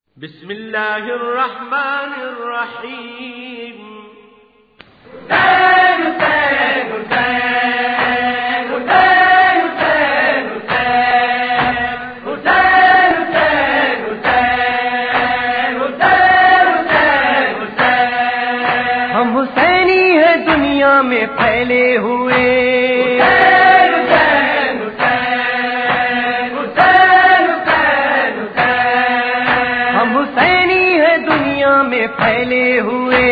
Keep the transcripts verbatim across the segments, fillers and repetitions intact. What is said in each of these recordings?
بسم اللہ الرحمن الرحیم. حسین حسین حسین حسین حسین حسین حسین حسین حسین حسین ہم حسینی ہیں دنیا میں پھیلے ہوئے. میں پھیلے ہوئے.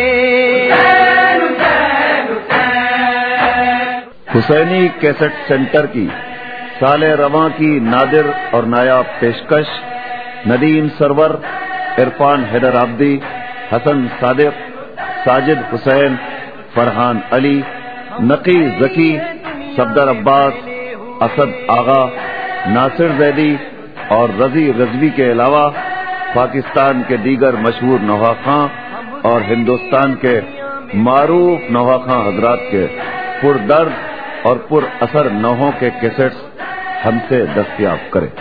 حسینی کیسٹ سینٹر کی سال رواں کی نادر اور نایاب پیشکش. ندیم سرور، عرفان حیدر عابدی، حسن صادق، ساجد حسین، فرحان علی، نقی ذکی، صفدر عباس، اسد آغا، ناصر زیدی اور رضی رضوی کے علاوہ پاکستان کے دیگر مشہور نوحہ اور ہندوستان کے معروف نوحہ حضرات کے پر درد اور پر اثر نوحوں کے کیسٹس ہم سے دستیاب کریں.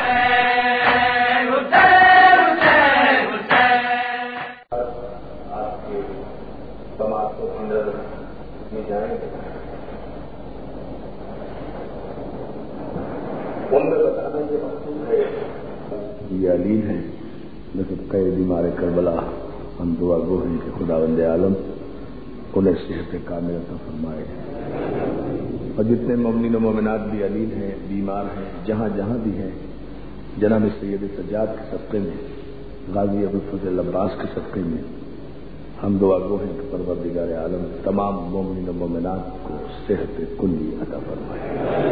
یہ علی ہیں لیکن کئی بیمار کربلا، ہم دعا گو ہیں کہ خداوند عالم انہیں صحت کامل عطا فرمائے. اور جتنے مومنین و مومنات بھی علیل ہیں، بیمار ہیں، جہاں جہاں بھی ہیں، جناب سید سجاد کے صدقے میں، غازی ابوالفضل عباس کے صدقے میں ہم دعا گو ہیں کہ پروردگار عالم تمام مومنین و مومنات کو صحت کلی عطا فرمائے.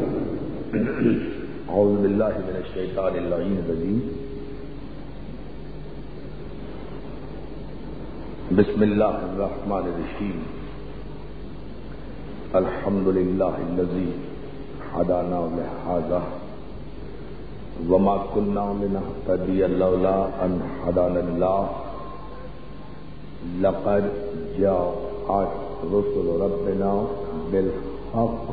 اعوذ باللہ من الشیطان اللعین الرجیم. بسم اللہ الرحمن الرحیم. الحمد للہ الذی ہدانا لہذا وما كنا لنهتدی لولا ان ہدانا اللہ لقد جاءت رسل ربنا بالحق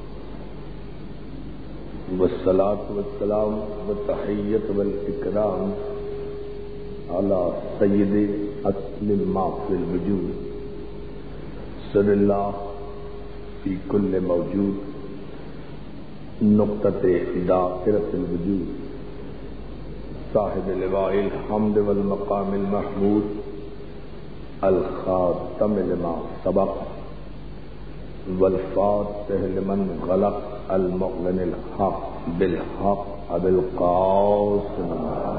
والصلاة والسلام والتحیۃ والاکرام علی سید اصل ما فی الوجود صلی اللہ فی کل موجود نقطۃ دائرۃ الوجود صاحب لواء الحمد والمقام المحمود الخاتم لما سبق والفاتح لمن غلق المعلن الحق بالحق ابی القاسم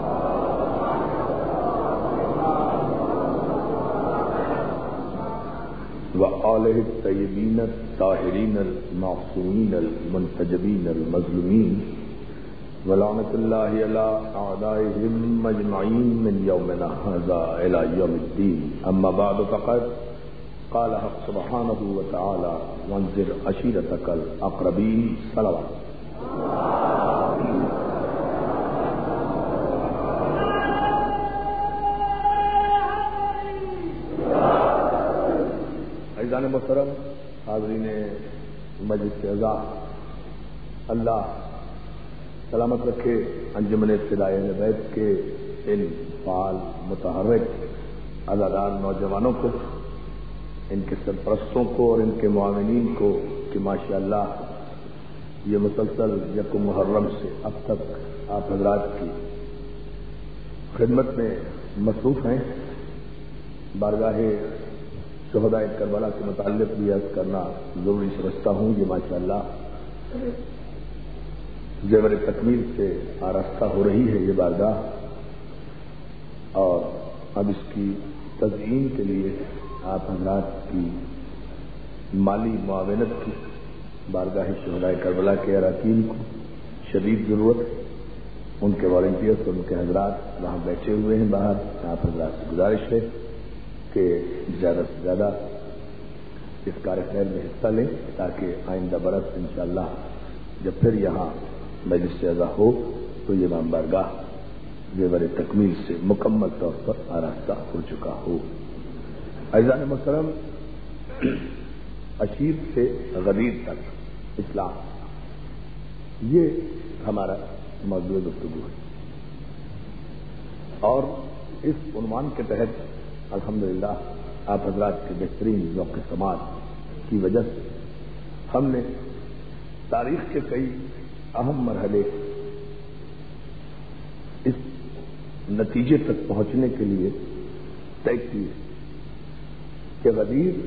وآلہ الطیبین الطاہرین المعصومین المنتجبین المظلومین ولعنۃ اللہ علی اعدائہم مجمعین من یومنا ھذا الی یوم الدین. اما بعد فقد قال حق سبحانہ وتعالی وانذر عشیرتک الاقربین. صلوات. عزیزان محترم، حاضرین مجلس اعزا، اللہ سلامت رکھے انجمن ابتداء اہل بیت کے ان فعال متحرک ازادار نوجوانوں کو، ان کے سرپرستوں کو اور ان کے معاونین کو کہ ماشاء اللہ یہ مسلسل یکم محرم سے اب تک آپ حضرات کی خدمت میں مصروف ہیں. بارگاہ شہداء کربلا کے متعلق بھی عرض کرنا ضروری سمجھتا ہوں. یہ ماشاء اللہ زیور تکمیل سے آراستہ ہو رہی ہے یہ بارگاہ، اور اب اس کی تزئین کے لیے آپ حضرات کی مالی معاونت کی بارگاہ شہداء کربلا کے اراکین کو شدید ضرورت ہے. ان کے والنٹیئرس اور ان کے حضرات وہاں بیٹھے ہوئے ہیں باہر. آپ حضرات سے گزارش ہے کہ زیادہ سے زیادہ اس کار خیر میں حصہ لیں تاکہ آئندہ برس انشاءاللہ جب پھر یہاں مجلس اعزا ہو تو یہ امام بارگاہ زیور تکمیل سے مکمل طور پر آراستہ ہو چکا ہو. عزیزان محترم، عشیر سے غدیر تک اسلام، یہ ہمارا موضوع گفتگو ہے. اور اس عنوان کے تحت الحمدللہ آپ حضرات کے بہترین ذوق سماعت کی وجہ سے ہم نے تاریخ کے کئی اہم مرحلے اس نتیجے تک پہنچنے کے لیے طے کیے کہ غدیر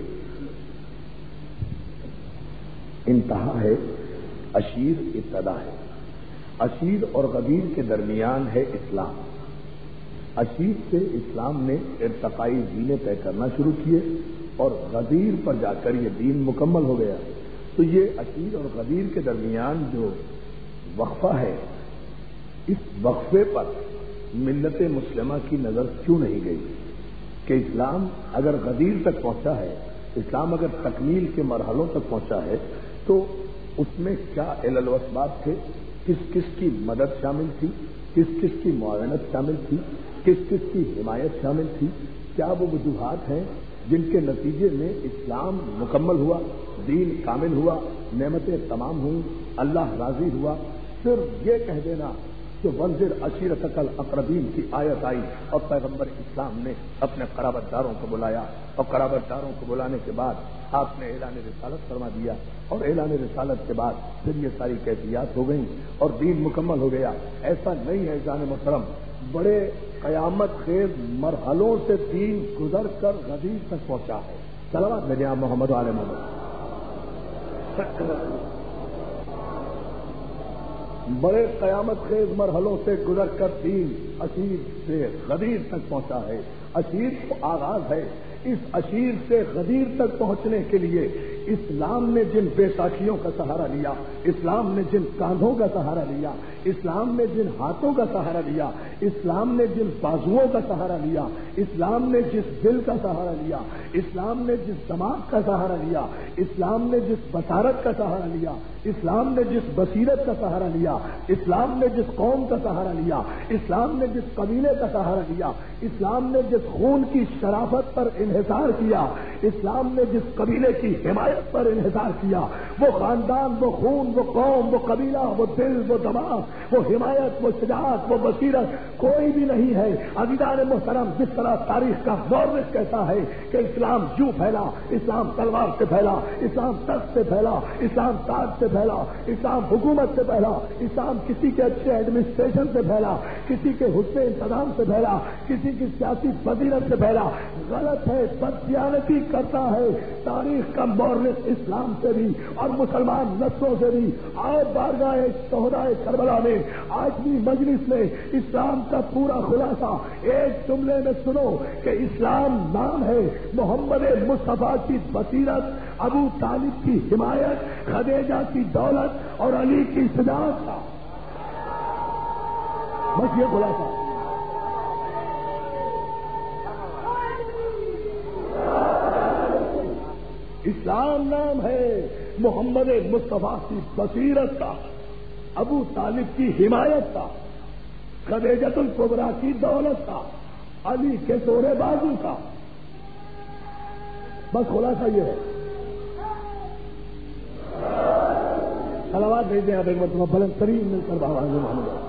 انتہا ہے، عشیر ابتدا ہے۔ عشیر اور غدیر کے درمیان ہے اسلام۔ عشیر سے اسلام نے ارتقائی دینیں طے کرنا شروع کیے اور غدیر پر جا کر یہ دین مکمل ہو گیا۔ تو یہ عشیر اور غدیر کے درمیان جو وقفہ ہے، اس وقفے پر ملت مسلمہ کی نظر کیوں نہیں گئی کہ اسلام اگر غدیر تک پہنچا ہے، اسلام اگر تکمیل کے مرحلوں تک پہنچا ہے تو اس میں کیا علل و اسباب تھے، کس کس کی مدد شامل تھی، کس کس کی معاونت شامل تھی، کس کس کی حمایت شامل تھی، کیا وہ وجوہات ہیں جن کے نتیجے میں اسلام مکمل ہوا، دین کامل ہوا، نعمتیں تمام ہوئیں، اللہ راضی ہوا۔ صرف یہ کہہ دینا کہ وانذر عشیرتک الاقربین کی آیت آئی اور پیغمبر اسلام نے اپنے قرابت داروں کو بلایا اور قرابت داروں کو بلانے کے بعد آپ نے اعلان رسالت فرما دیا اور اعلان رسالت کے بعد پھر یہ ساری کیفیات ہو گئیں اور دین مکمل ہو گیا۔ ایسا نہیں ہے جان محترم، بڑے قیامت خیز مرحلوں سے دین گزر کر غدیر تک پہنچا ہے۔ صلوات میرے آپ محمد علیہ محمد۔ بڑے قیامت خیز مرحلوں سے گزر کر دین عشیر سے غدیر تک پہنچا ہے۔ عشیر کو آغاز ہے، اس عشیر سے غدیر تک پہنچنے کے لیے اسلام نے جن بیساکھیوں کا سہارا لیا، اسلام نے جن کاندھوں کا سہارا لیا، اسلام نے جن ہاتھوں کا سہارا لیا، اسلام نے جن بازوؤں کا سہارا لیا، اسلام نے جس دل کا سہارا لیا، اسلام نے جس دماغ کا سہارا لیا، اسلام نے جس بصارت کا سہارا لیا، اسلام نے جس بصیرت کا سہارا لیا، اسلام نے جس قوم کا سہارا لیا، اسلام نے جس قبیلے کا سہارا لیا، اسلام نے جس خون کی شرافت پر انحصار کیا، اسلام نے جس قبیلے کی حمایت پر انحصار کیا، وہ خاندان، وہ خون، وہ قوم، وہ قبیلہ، وہ دل، وہ دماغ، وہ حمایت، وہ شجاعت، وہ بصیرت کوئی بھی نہیں ہے۔ عزیزان محترم، جس طرح تاریخ کا مورخ کہتا ہے کہ اسلام یوں پھیلا، اسلام تلوار سے پھیلا، اسلام تخت سے پھیلا، اسلام تاج سے پھیلا، اسلام حکومت سے پھیلا، اسلام کسی کے اچھے ایڈمنسٹریشن سے پھیلا، کسی کے حسن انتظام سے پھیلا، کسی کی سیاسی فضیلت سے پھیلا، غلط ہے، بددیانتی کرتا ہے۔ تاریخ کا مورخ اسلام سے بھی اور مسلمان نسلوں سے بھی اور بارگاہ شہدائے کربلا میں آج بھی مجلس میں اسلام کا پورا خلاصہ ایک جملے میں سنو کہ اسلام نام ہے، محمد مصطفیٰ کی بصیرت، ابو طالب کی حمایت، خدیجہ کی دولت اور علی کی شجاعت کا، بس یہ خلاصہ۔ اسلام نام ہے محمد مصطفیٰ کی بصیرت کا، ابو طالب کی حمایت کا، خدیجۃ الکبریٰ کی دولت کا، علی کے سورے بازو کا، بس خلاصہ یہ ہے۔ صلوات بھیج دیں آپ ایک مرتبہ بلند ترین مل کر بابا محمد۔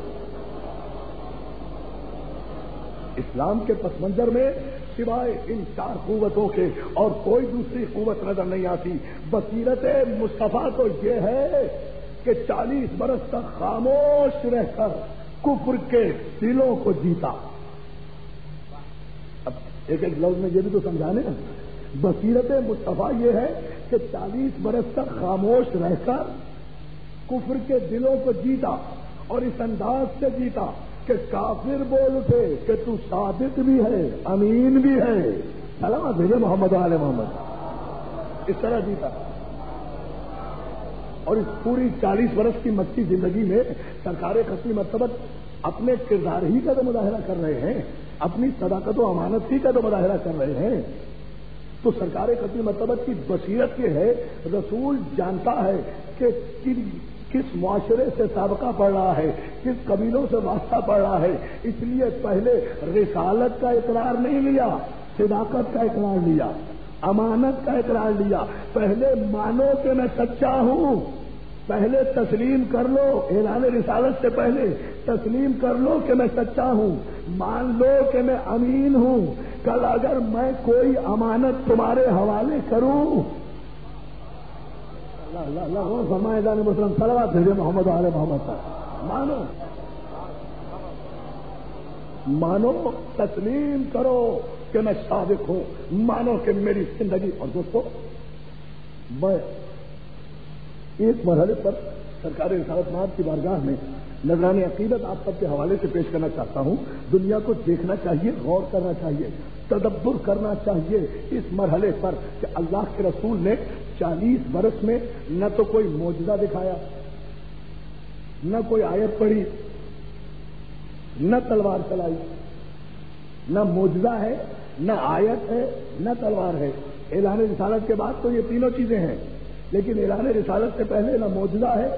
اسلام کے پس منظر میں سوائے ان چار قوتوں کے اور کوئی دوسری قوت نظر نہیں آتی۔ بصیرت مصطفیٰ تو یہ ہے کہ چالیس برس تک خاموش رہ کر کفر کے دلوں کو جیتا۔ اب ایک ایک لفظ میں یہ بھی تو سمجھانے نا، بصیرت مصطفیٰ یہ ہے کہ چالیس برس تک خاموش رہ کر کفر کے دلوں کو جیتا، اور اس انداز سے جیتا کہ کافر بول اٹھے کہ تو صادق بھی ہے، امین بھی ہے، سلام بھیجے محمد علیہ محمد، اس طرح جیتا۔ اور اس پوری چالیس برس کی مکی زندگی میں سرکار ختم مرتبہ اپنے کردار ہی کا تو مظاہرہ کر رہے ہیں، اپنی صداقت و امانت ہی کا تو مظاہرہ کر رہے ہیں۔ تو سرکار ختم مرتبہ کی بصیرت یہ ہے، رسول جانتا ہے کہ کس معاشرے سے سابقہ پڑ رہا ہے، کس قبیلوں سے واسطہ پڑ رہا ہے، اس لیے پہلے رسالت کا اقرار نہیں لیا، صداقت کا اقرار لیا، امانت کا اقرار لیا۔ پہلے مانو کہ میں سچا ہوں، پہلے تسلیم کر لو، اعلان رسالت سے پہلے تسلیم کر لو کہ میں سچا ہوں، مان لو کہ میں امین ہوں۔ کل اگر میں کوئی امانت تمہارے حوالے کروں، اللہ اللہ اللہ فرمائے جانے مسلم صلوات بھیجے محمد علیہ محمد صاحب، مانو مانو تسلیم کرو کہ میں صادق ہوں، مانو کہ میری زندگی۔ اور دوستو میں ایک مرحلے پر سرکار رسالت مآب کی بارگاہ میں نذران عقیدت آپ سب کے حوالے سے پیش کرنا چاہتا ہوں۔ دنیا کو دیکھنا چاہیے، غور کرنا چاہیے، تدبر کرنا چاہیے اس مرحلے پر کہ اللہ کے رسول نے چالیس برس میں نہ تو کوئی معجزہ دکھایا، نہ کوئی آیت پڑھی، نہ تلوار چلائی، نہ معجزہ ہے، نہ آیت ہے، نہ تلوار ہے۔ اعلان رسالت کے بعد تو یہ تینوں چیزیں ہیں، لیکن اعلان رسالت سے پہلے نہ معجزہ ہے،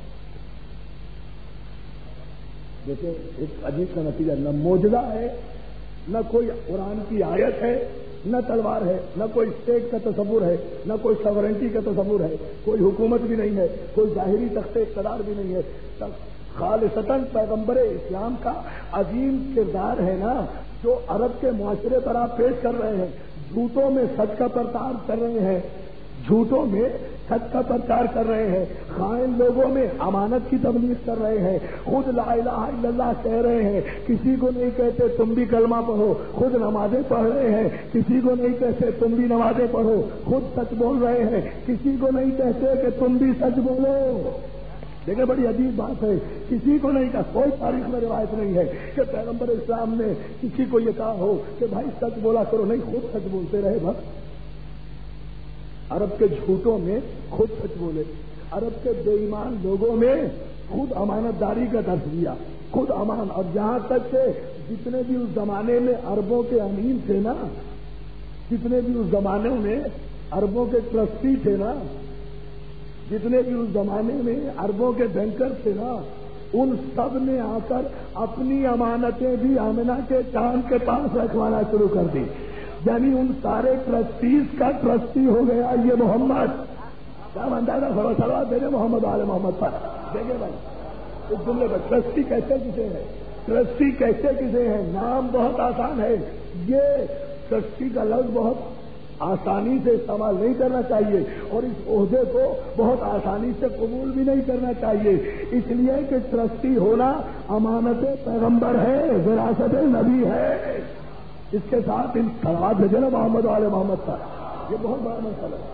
دیکھیں ایک عجیب کا نتیجہ، نہ معجزہ ہے، نہ کوئی قرآن کی آیت ہے، نہ تلوار ہے، نہ کوئی اسٹیٹ کا تصور ہے، نہ کوئی سورنٹی کا تصور ہے، کوئی حکومت بھی نہیں ہے، کوئی ظاہری تخت اقتدار بھی نہیں ہے۔ خالصتاً پیغمبر اسلام کا عظیم کردار ہے نا، جو عرب کے معاشرے پر آپ پیش کر رہے ہیں، جھوٹوں میں سچ کا پرچار کر رہے ہیں، جھوٹوں میں سچ کا پرچار کر رہے ہیں، خائن لوگوں میں امانت کی تبلیغ کر رہے ہیں، خود لا الہ الا اللہ کہہ رہے ہیں، کسی کو نہیں کہتے تم بھی کلمہ پڑھو، خود نمازیں پڑھ رہے ہیں، کسی کو نہیں کہتے تم بھی نمازیں پڑھو، خود سچ بول رہے ہیں، کسی کو نہیں کہتے کہ تم بھی سچ بولو۔ دیکھیں بڑی عجیب بات ہے، کسی کو نہیں کہا، کوئی تاریخ میں روایت نہیں ہے کہ پیغمبر اسلام نے کسی کو یہ کہا ہو کہ بھائی سچ بولا کرو، نہیں، خود سچ بولتے رہے۔ بس عرب کے جھوٹوں میں خود سچ بولے، عرب کے بے ایمان لوگوں میں خود امانت داری کا درس دیا، خود امان۔ اور جہاں تک کہ جتنے بھی اس زمانے میں عربوں کے امین تھے نا، جتنے بھی اس زمانے میں عربوں کے ٹرسٹی تھے نا، جتنے بھی اس زمانے میں عربوں کے بینکر تھے نا، ان سب نے آ کر اپنی امانتیں بھی آمنہ کے چاند کے پاس رکھوانا شروع کر دی۔ یعنی ان سارے ٹرسٹیز کا ٹرسٹی ہو گیا یہ محمد۔ کیا اندازہ فرما سلوات دے محمد آل محمد پر۔ دیکھیں بھائی اس جملے پر ٹرسٹی کیسے کسے ہیں، ٹرسٹی کیسے کسے ہیں، نام بہت آسان ہے، یہ ٹرسٹی کا لفظ بہت آسانی سے استعمال نہیں کرنا چاہیے، اور اس عہدے کو بہت آسانی سے قبول بھی نہیں کرنا چاہیے، اس لیے کہ ٹرسٹی ہونا امانت پیغمبر ہے، وراثت نبی ہے۔ اس کے ساتھ ان صلوات بھیجے نا محمد والے محمد پر، یہ بہت بڑا مسئلہ ہے۔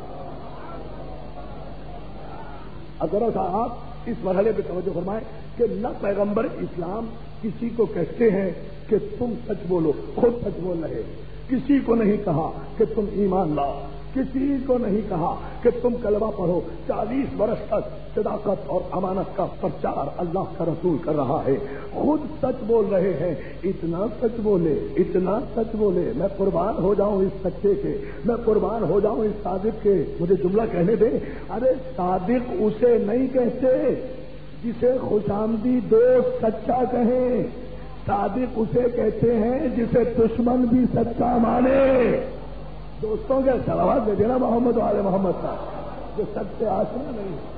اگر صاحب اس مرحلے پہ توجہ فرمائیں کہ نہ پیغمبر اسلام کسی کو کہتے ہیں کہ تم سچ بولو، خود سچ بول رہے، کسی کو نہیں کہا کہ تم ایمان لاؤ، کسی کو نہیں کہا کہ تم کلمہ پڑھو۔ چالیس برس تک صداقت اور امانت کا پرچار اللہ کا رسول کر رہا ہے، خود سچ بول رہے ہیں۔ اتنا سچ بولے، اتنا سچ بولے، میں قربان ہو جاؤں اس سچے کے، میں قربان ہو جاؤں اس صادق کے۔ مجھے جملہ کہنے دیں، ارے صادق اسے نہیں کہتے جسے خوش آمدی دوست سچا کہیں، صادق اسے کہتے ہیں جسے دشمن بھی سچا مانے۔ دوستوں کے صلوات دے دینا محمد والے محمد کا، جو سچ سے آشنا نہیں ہے۔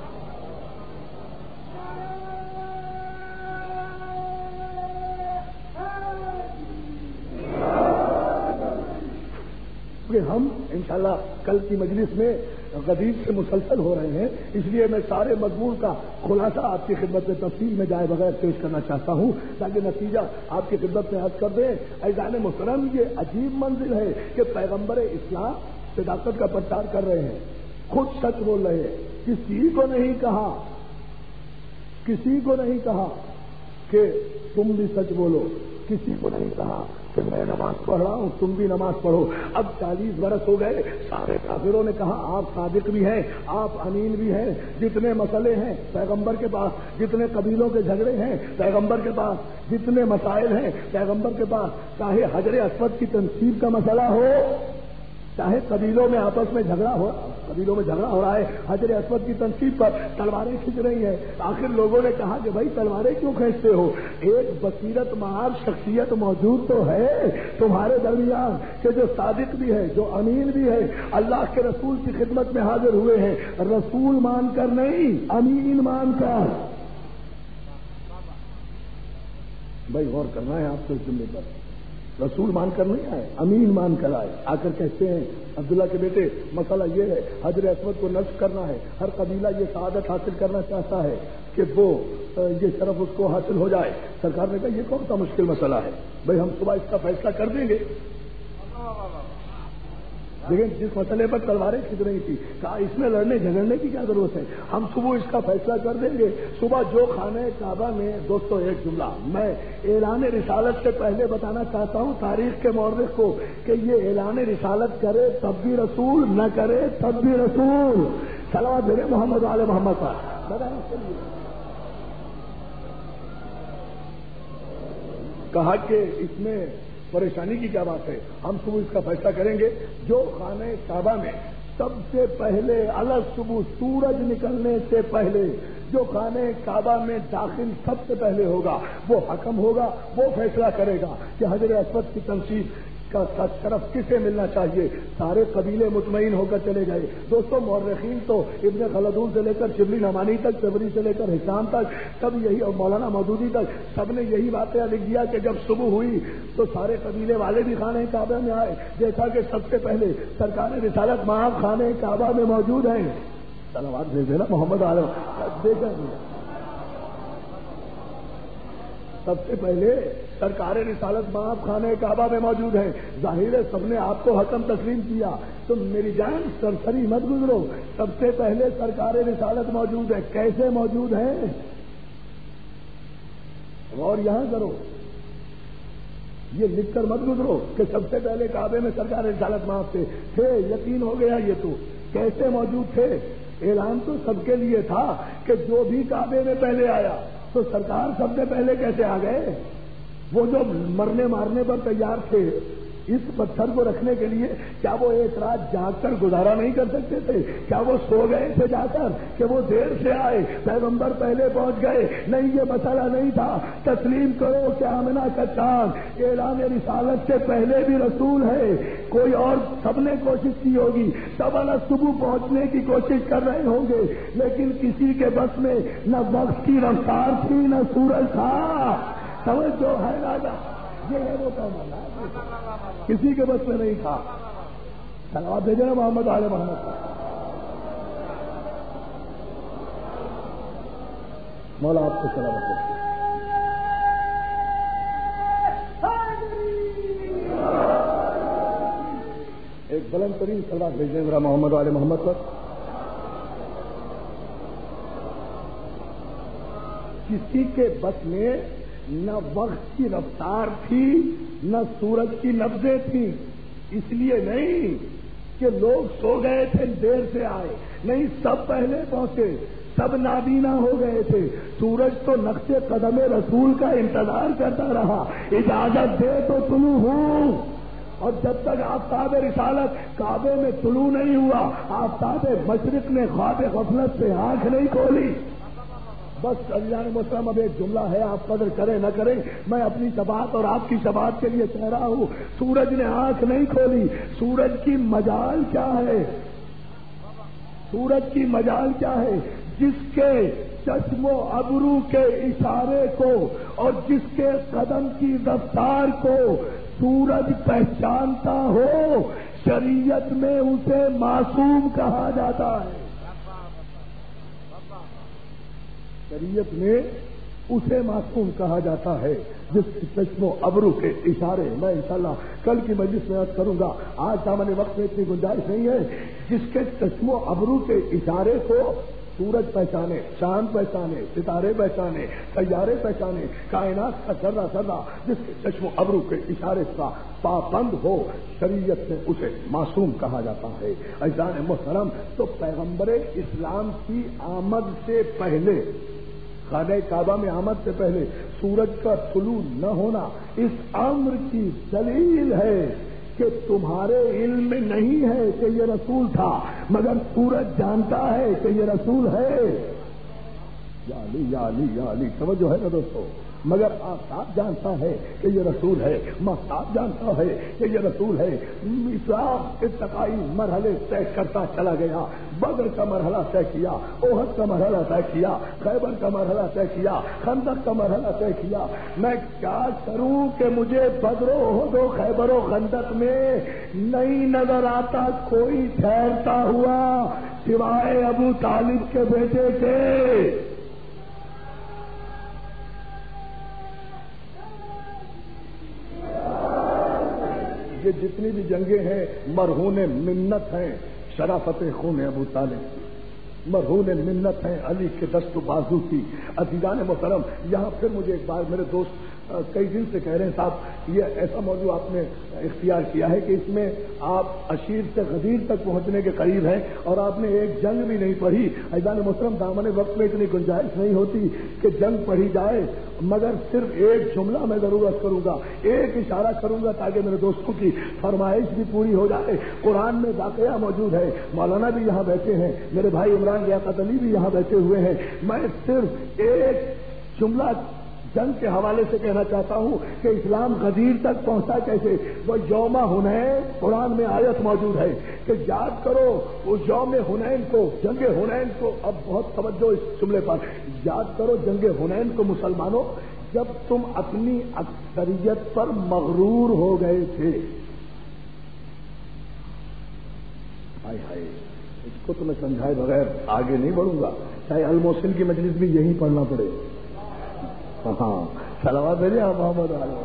ہم انشاءاللہ کل کی مجلس میں غدیر سے مسلسل ہو رہے ہیں، اس لیے میں سارے مضمون کا خلاصہ آپ کی خدمت میں تفصیل میں جائے بغیر پیش کرنا چاہتا ہوں تاکہ نتیجہ آپ کی خدمت میں عرض کر دیں۔ عزیزان محترم، یہ عجیب منزل ہے کہ پیغمبر اسلام صداقت کا پرچار کر رہے ہیں، خود سچ بول رہے ہیں، کسی کو نہیں کہا کسی کو نہیں کہا کہ تم بھی سچ بولو، کسی کو نہیں کہا کہ میں نماز پڑھ رہا ہوں تم بھی نماز پڑھو۔ اب چالیس برس ہو گئے، سارے کافروں نے کہا آپ صادق بھی ہیں، آپ امین بھی ہیں، جتنے مسئلے ہیں پیغمبر کے پاس، جتنے قبیلوں کے جھگڑے ہیں پیغمبر کے پاس، جتنے مسائل ہیں پیغمبر کے پاس، چاہے حجر اسود کی تنصیب کا مسئلہ ہو، چاہے قبیلوں میں آپس میں جھگڑا ہو، قبیلوں میں جھگڑا ہو رہا ہے، حجر اسود کی تنصیب پر تلواریں کھینچ رہی ہیں. آخر لوگوں نے کہا کہ بھائی تلواریں کیوں کھینچتے ہو؟ ایک بصیرت مآب شخصیت موجود تو ہے تمہارے درمیان کہ جو صادق بھی ہے، جو امین بھی ہے، اللہ کے رسول کی خدمت میں حاضر ہوئے ہیں، رسول مان کر نہیں، امین مان کر. بھائی غور کرنا ہے آپ کو اس جملے پر. رسول مان کر نہیں آئے، امین مان کر آئے. آ کر کہتے ہیں عبداللہ کے بیٹے مسئلہ یہ ہے، حجر اسود کو نصب کرنا ہے. ہر قبیلہ یہ سعادت حاصل کرنا چاہتا ہے کہ وہ یہ شرف اس کو حاصل ہو جائے. سرکار نے کہا یہ کون سا مشکل مسئلہ ہے بھائی، ہم صبح اس کا فیصلہ کر دیں گے. لیکن جس مسئلے پر تلواریں کھینچ رہی تھی کہا اس میں لڑنے جھگڑنے کی کیا ضرورت ہے، ہم صبح اس کا فیصلہ کر دیں گے. صبح جو خانہ کعبہ میں دوستو ایک جملہ میں اعلان رسالت سے پہلے بتانا چاہتا ہوں تاریخ کے مورخ کو کہ یہ اعلان رسالت کرے تب بھی رسول، نہ کرے تب بھی رسول. صلوات بھیجے محمد علیہ محمد پر. کہا کہ اس میں پریشانی کی کیا بات ہے، ہم صبح اس کا فیصلہ کریں گے. جو خانہ کعبہ میں سب سے پہلے الگ صبح سورج نکلنے سے پہلے جو خانہ کعبہ میں داخل سب سے پہلے ہوگا وہ حکم ہوگا، وہ فیصلہ کرے گا کہ حجر اسود کی تنصیب کا شرف کسے ملنا چاہیے. سارے قبیلے مطمئن ہو کر چلے گئے. دوستوں مورخین تو ابن خلدون سے لے کر شبلی نعمانی تک، شبری سے لے کر حشام تک سب یہی، اور مولانا مودودی تک سب نے یہی باتیں لکھ دیا کہ جب صبح ہوئی تو سارے قبیلے والے بھی خانہ کعبہ میں آئے. دیکھا کہ سب سے پہلے سرکار رسالت مآب خانہ کعبہ میں موجود ہیں. صلوات بھیج دینا محمد عالم. دیکھا سب سے پہلے سرکار رسالت مآب خانہ کعبہ میں موجود ہے. ظاہر ہے سب نے آپ کو حکم تسلیم کیا تو میری جان سرسری مت گزرو. سب سے پہلے سرکار رسالت موجود ہے. کیسے موجود ہے اور یہاں کرو، یہ لکھ کر مت گزرو کہ سب سے پہلے کعبے میں سرکار رسالت مآب تھے. تھے یقین ہو گیا. یہ تو کیسے موجود تھے؟ اعلان تو سب کے لیے تھا کہ جو بھی کعبے میں پہلے آیا تو سرکار سب سے پہلے کیسے آ گئے؟ وہ جو مرنے مارنے پر تیار تھے اس پتھر کو رکھنے کے لیے، کیا وہ ایک رات جاگ کر گزارا نہیں کر سکتے تھے؟ کیا وہ سو گئے تھے جا کر کہ وہ دیر سے آئے، پیغمبر پہلے پہنچ گئے؟ نہیں، یہ مسئلہ نہیں تھا. تسلیم کرو کہ آمنہ کا چاند اعلان رسالت سے پہلے بھی رسول ہے. کوئی اور سب نے کوشش کی ہوگی، سب الگ صبح پہنچنے کی کوشش کر رہے ہوں گے، لیکن کسی کے بس میں نہ وقت کی رفتار تھی نہ سورج تھا. سمجھ جو ہے راجا، یہ ہے وہ کام کسی کے بس میں نہیں تھا. صلوات بھیجے نا محمد علیہ محمد. مولا آپ کو سلامت رکھے. ایک بلند ترین صلوات بھیجیں ذرا محمد علیہ محمد پر. کسی کے بس میں نہ وقت کی رفتار تھی نہ سورج کی نبضیں تھیں. اس لیے نہیں کہ لوگ سو گئے تھے دیر سے آئے، نہیں، سب پہلے پہنچے، سب نابینا ہو گئے تھے. سورج تو نقش قدم رسول کا انتظار کرتا رہا، اجازت دے تو طلوع ہوں. اور جب تک آفتاب رسالت کعبے میں طلوع نہیں ہوا، آفتاب مشرق نے خواب غفلت سے آنکھ نہیں کھولی. بس اللہ مسلم اب ایک جملہ ہے، آپ قدر کریں نہ کریں، میں اپنی شفاعت اور آپ کی شفاعت کے لیے کہہ رہا ہوں. سورج نے آنکھ نہیں کھولی. سورج کی مجال کیا ہے؟ سورج کی مجال کیا ہے؟ جس کے چشم و ابرو کے اشارے کو اور جس کے قدم کی رفتار کو سورج پہچانتا ہو، شریعت میں اسے معصوم کہا جاتا ہے. شریعت میں اسے معصوم کہا جاتا ہے جس کے چشم و ابرو کے اشارے. میں انشاءاللہ کل کی مجلس میں عرض کروں گا، آج سامنے وقت میں اتنی گنجائش نہیں ہے. جس کے چشم و ابرو کے اشارے کو سورج پہچانے، چاند پہچانے، ستارے پہچانے، سیارے پہچانے، کائنات کا ذرہ ذرہ جس کے چشم و ابرو کے اشارے کا پابند ہو، شریعت میں اسے معصوم کہا جاتا ہے. عزیزان محترم، تو پیغمبر اسلام کی آمد سے پہلے، خانہ کعبہ میں آمد سے پہلے سورج کا طلوع نہ ہونا اس امر کی دلیل ہے کہ تمہارے علم میں نہیں ہے کہ یہ رسول تھا. مگر سورج جانتا ہے کہ یہ رسول ہے. یا علی یا علی یا علی توجہ ہے نا دوستو. مگر آفتاب جانتا ہے کہ یہ رسول ہے، مہتاب جانتا ہے کہ یہ رسول ہے. اسلام ارتقائی مرحلے طے کرتا چلا گیا. بدر کا مرحلہ طے کیا، احد کا مرحلہ طے کیا، خیبر کا مرحلہ طے کیا، خندق کا مرحلہ طے کیا. میں کیا کروں کہ مجھے بدر و احد و خیبر و خندق میں نہیں نظر آتا کوئی ٹھہرتا ہوا سوائے ابو طالب کے بیٹے کے. یہ جتنی بھی جنگیں ہیں مرہون منت ہیں شرافت خون ابو طالب، مرہون منت ہیں علی کے دست و بازو کی. عزیزان محترم، یہاں پھر مجھے ایک بار میرے دوست کئی دن سے کہہ رہے ہیں صاحب یہ ایسا موضوع آپ نے اختیار کیا ہے کہ اس میں آپ اشیر سے غدیر تک پہنچنے کے قریب ہیں اور آپ نے ایک جنگ بھی نہیں پڑھی. عزیزان محترم، دامن وقت میں اتنی گنجائش نہیں ہوتی کہ جنگ پڑھی جائے، مگر صرف ایک جملہ میں ضرورت کروں گا، ایک اشارہ کروں گا تاکہ میرے دوستوں کی فرمائش بھی پوری ہو جائے. قرآن میں واقعہ موجود ہے، مولانا بھی یہاں بیٹھے ہیں، میرے بھائی عمران لیاقت علی بھی یہاں بیٹھے ہوئے ہیں. میں صرف ایک جملہ جنگ کے حوالے سے کہنا چاہتا ہوں کہ اسلام غدیر تک پہنچا کیسے. وہ یوم حنین قرآن میں آیت موجود ہے کہ یاد کرو اس یوم حنین کو، جنگ حنین کو. اب بہت توجہ اس جملے پر، یاد کرو جنگ حنین کو مسلمانوں جب تم اپنی اکثریت پر مغرور ہو گئے تھے. ہائے ہائے، اس کو تو میں سمجھائے بغیر آگے نہیں بڑھوں گا، چاہے الموسن کی مجلس بھی یہی پڑھنا پڑے. ہاں صلوات بھیجے آپ محمد علیہ.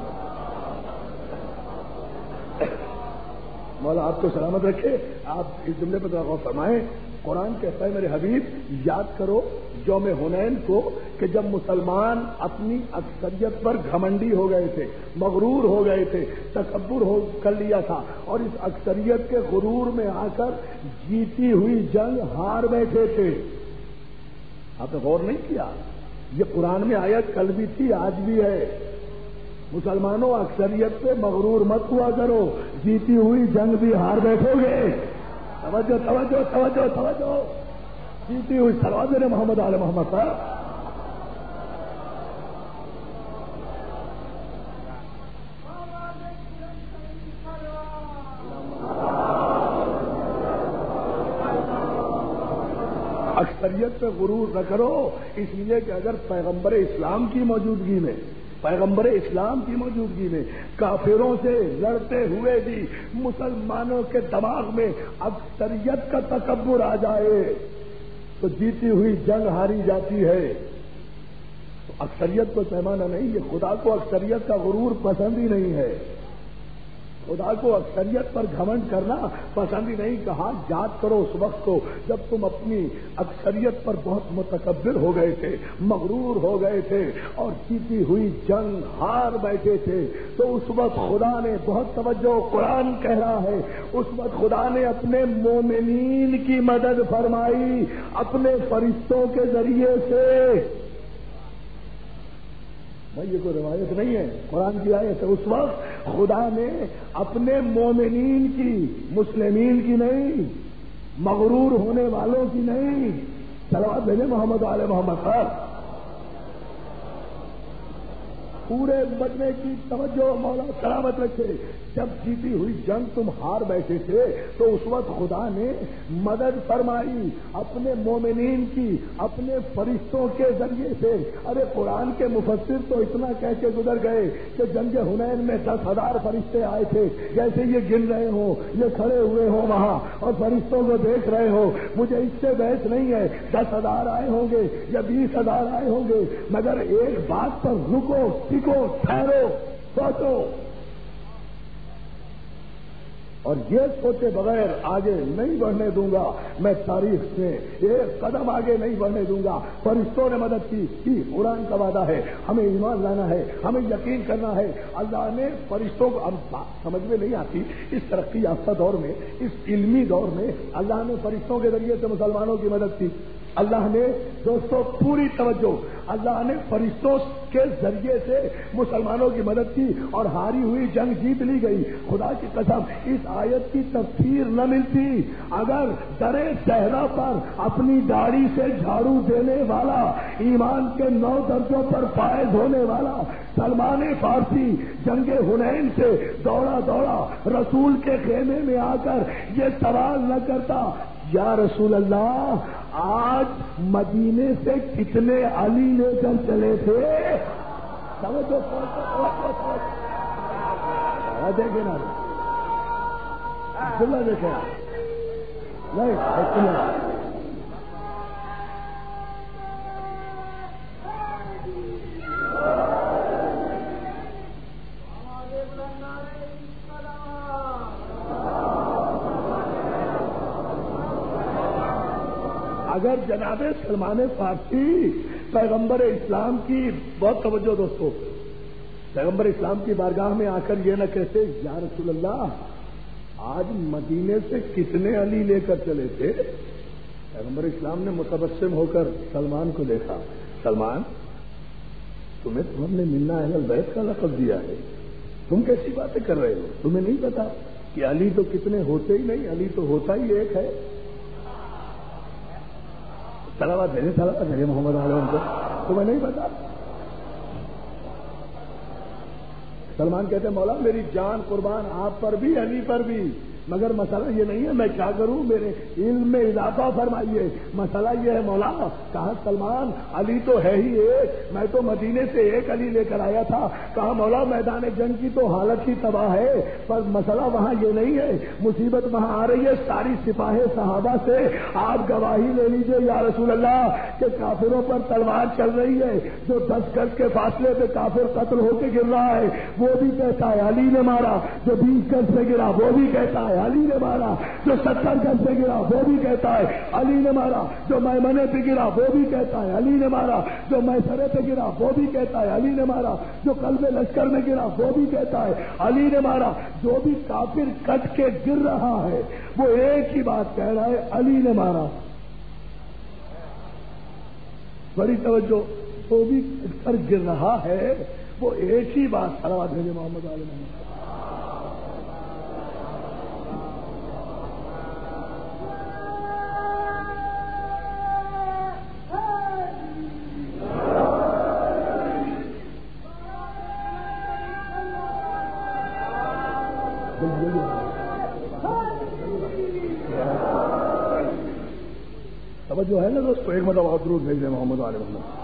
مولا آپ کو سلامت رکھے. آپ اس جملے پر ذرا غور فرمائیں. قرآن کہتا ہے میرے حبیب یاد کرو یوم حنین کو کہ جب مسلمان اپنی اکثریت پر گھمنڈی ہو گئے تھے، مغرور ہو گئے تھے، تکبر ہو کر لیا تھا اور اس اکثریت کے غرور میں آ کر جیتی ہوئی جنگ ہار بیٹھے تھے. آپ نے غور نہیں کیا؟ یہ قرآن میں آیت کل بھی تھی، آج بھی ہے. مسلمانوں اکثریت پہ مغرور مت ہوا کرو، جیتی ہوئی جنگ بھی ہار بیٹھو گے. توجہ توجہ توجہ توجہ جیتی ہوئی صلوات میرے محمد آل محمد صاحب. اکثریت پہ غرور نہ کرو، اس لیے کہ اگر پیغمبر اسلام کی موجودگی میں پیغمبر اسلام کی موجودگی میں کافروں سے لڑتے ہوئے بھی مسلمانوں کے دماغ میں اکثریت کا تکبر آ جائے تو جیتی ہوئی جنگ ہاری جاتی ہے. تو اکثریت کو پیمانہ نہیں، یہ خدا کو اکثریت کا غرور پسند ہی نہیں ہے. خدا کو اکثریت پر گھمنڈ کرنا پسند ہی نہیں. کہا یاد کرو اس وقت کو جب تم اپنی اکثریت پر بہت متکبر ہو گئے تھے، مغرور ہو گئے تھے اور جیتی ہوئی جنگ ہار بیٹھے تھے. تو اس وقت خدا نے بہت توجہ، قرآن کہہ رہا ہے اس وقت خدا نے اپنے مومنین کی مدد فرمائی اپنے فرشتوں کے ذریعے سے. بھائی یہ کوئی روایت نہیں ہے، قرآن کی آیت ہے. اس وقت خدا نے اپنے مومنین کی، مسلمین کی نہیں، مغرور ہونے والوں کی نہیں. صلوات بھیجے محمد علیہ محمد صاحب. پورے بچنے کی توجہ مولا سلامت رکھے. جب جیتی ہوئی جنگ تم ہار بیٹھے تھے تو اس وقت خدا نے مدد فرمائی اپنے مومنین کی اپنے فرشتوں کے ذریعے سے. ارے قرآن کے مفسر تو اتنا کہہ کے گزر گئے کہ جنگ حنین میں دس ہزار فرشتے آئے تھے. جیسے یہ گن رہے ہوں، یہ کھڑے ہوئے ہوں وہاں اور فرشتوں کو دیکھ رہے ہو. مجھے اس سے بحث نہیں ہے، دس ہزار آئے ہوں گے یا بیس ہزار آئے ہوں گے، مگر ایک بات پر رکو، ٹکو، ٹھہرو، سوچو اور یہ سوچے بغیر آگے نہیں بڑھنے دوں گا. میں تاریخ سے ایک قدم آگے نہیں بڑھنے دوں گا. فرشتوں نے مدد کی کی قرآن کا وعدہ ہے، ہمیں ایمان لانا ہے، ہمیں یقین کرنا ہے. اللہ نے فرشتوں کو، اب بات سمجھ میں نہیں آتی اس ترقی یافتہ دور میں، اس علمی دور میں اللہ نے فرشتوں کے ذریعے سے مسلمانوں کی مدد کی. اللہ نے دوستوں پوری توجہ، اللہ نے فرشتوں کے ذریعے سے مسلمانوں کی مدد کی اور ہاری ہوئی جنگ جیت لی گئی۔ خدا کی قسم اس آیت کی تفسیر نہ ملتی اگر درے صحرا پر اپنی داڑھی سے جھاڑو دینے والا، ایمان کے نو درجوں پر فائز ہونے والا سلمان فارسی جنگ حنین سے دوڑا دوڑا رسول کے خیمے میں آ کر یہ سوال نہ کرتا، یا رسول اللہ آج مدینے سے کتنے علی لے کر چلے تھے؟ سمجھو دیکھے نا جملہ دیکھے نہیں اگر جناب سلمان فارسی پیغمبر اسلام کی بہت توجہ دوستو، پیغمبر اسلام کی بارگاہ میں آ کر یہ نہ کہتے یا رسول اللہ آج مدینے سے کتنے علی لے کر چلے تھے، پیغمبر اسلام نے متبسم ہو کر سلمان کو دیکھا، سلمان تمہیں تو ہم نے منا اہل البیت کا لقب دیا ہے، تم کیسی باتیں کر رہے ہو؟ تمہیں نہیں پتا کہ علی تو کتنے ہوتے ہی نہیں، علی تو ہوتا ہی ایک ہے۔ سلامات بھیجے سلامات بھیجے محمد علیہ کو، تمہیں نہیں پتا؟ سلمان کہتے ہیں مولا میری جان قربان آپ پر بھی علی پر بھی، مگر مسئلہ یہ نہیں ہے میں کیا کروں، میرے علم میں اضافہ فرمائیے، مسئلہ یہ ہے مولا۔ کہا سلمان علی تو ہے ہی ایک، میں تو مدینے سے ایک علی لے کر آیا تھا۔ کہا مولا میدان جنگ کی تو حالت ہی تباہ ہے، پر مسئلہ وہاں یہ نہیں ہے، مصیبت وہاں آ رہی ہے ساری سپاہ صحابہ سے، آپ گواہی لے لیجئے یا رسول اللہ کہ کافروں پر تلوار چل رہی ہے، جو دس گز کے فاصلے پہ کافر قتل ہو کے گر رہا ہے وہ بھی کہتا ہے علی نے مارا، جو بیس گز سے گرا وہ بھی کہتا ہے علی نے مارا، جو ستر گز سے گرا وہ بھی کہتا ہے علی نے مارا، جو میمنے پہ گرا وہ بھی کہتا ہے علی نے مارا، جو میسرے پہ گرا وہ بھی کہتا ہے علی نے مارا، جو قلب لشکر میں گرا وہ بھی کہتا ہے علی نے مارا، جو بھی کافر کٹ کے گر رہا ہے وہ ایک ہی بات کہہ رہا ہے علی نے مارا۔ بڑی توجہ، وہ بھی کٹ کر گر رہا ہے وہ ایک ہی بات صلوات بھیجے محمد علیہ محمد۔ توجہ ہے نا دوستو، ایک مرتبہ اور درود بھیج دیں محمد علیہ محمد۔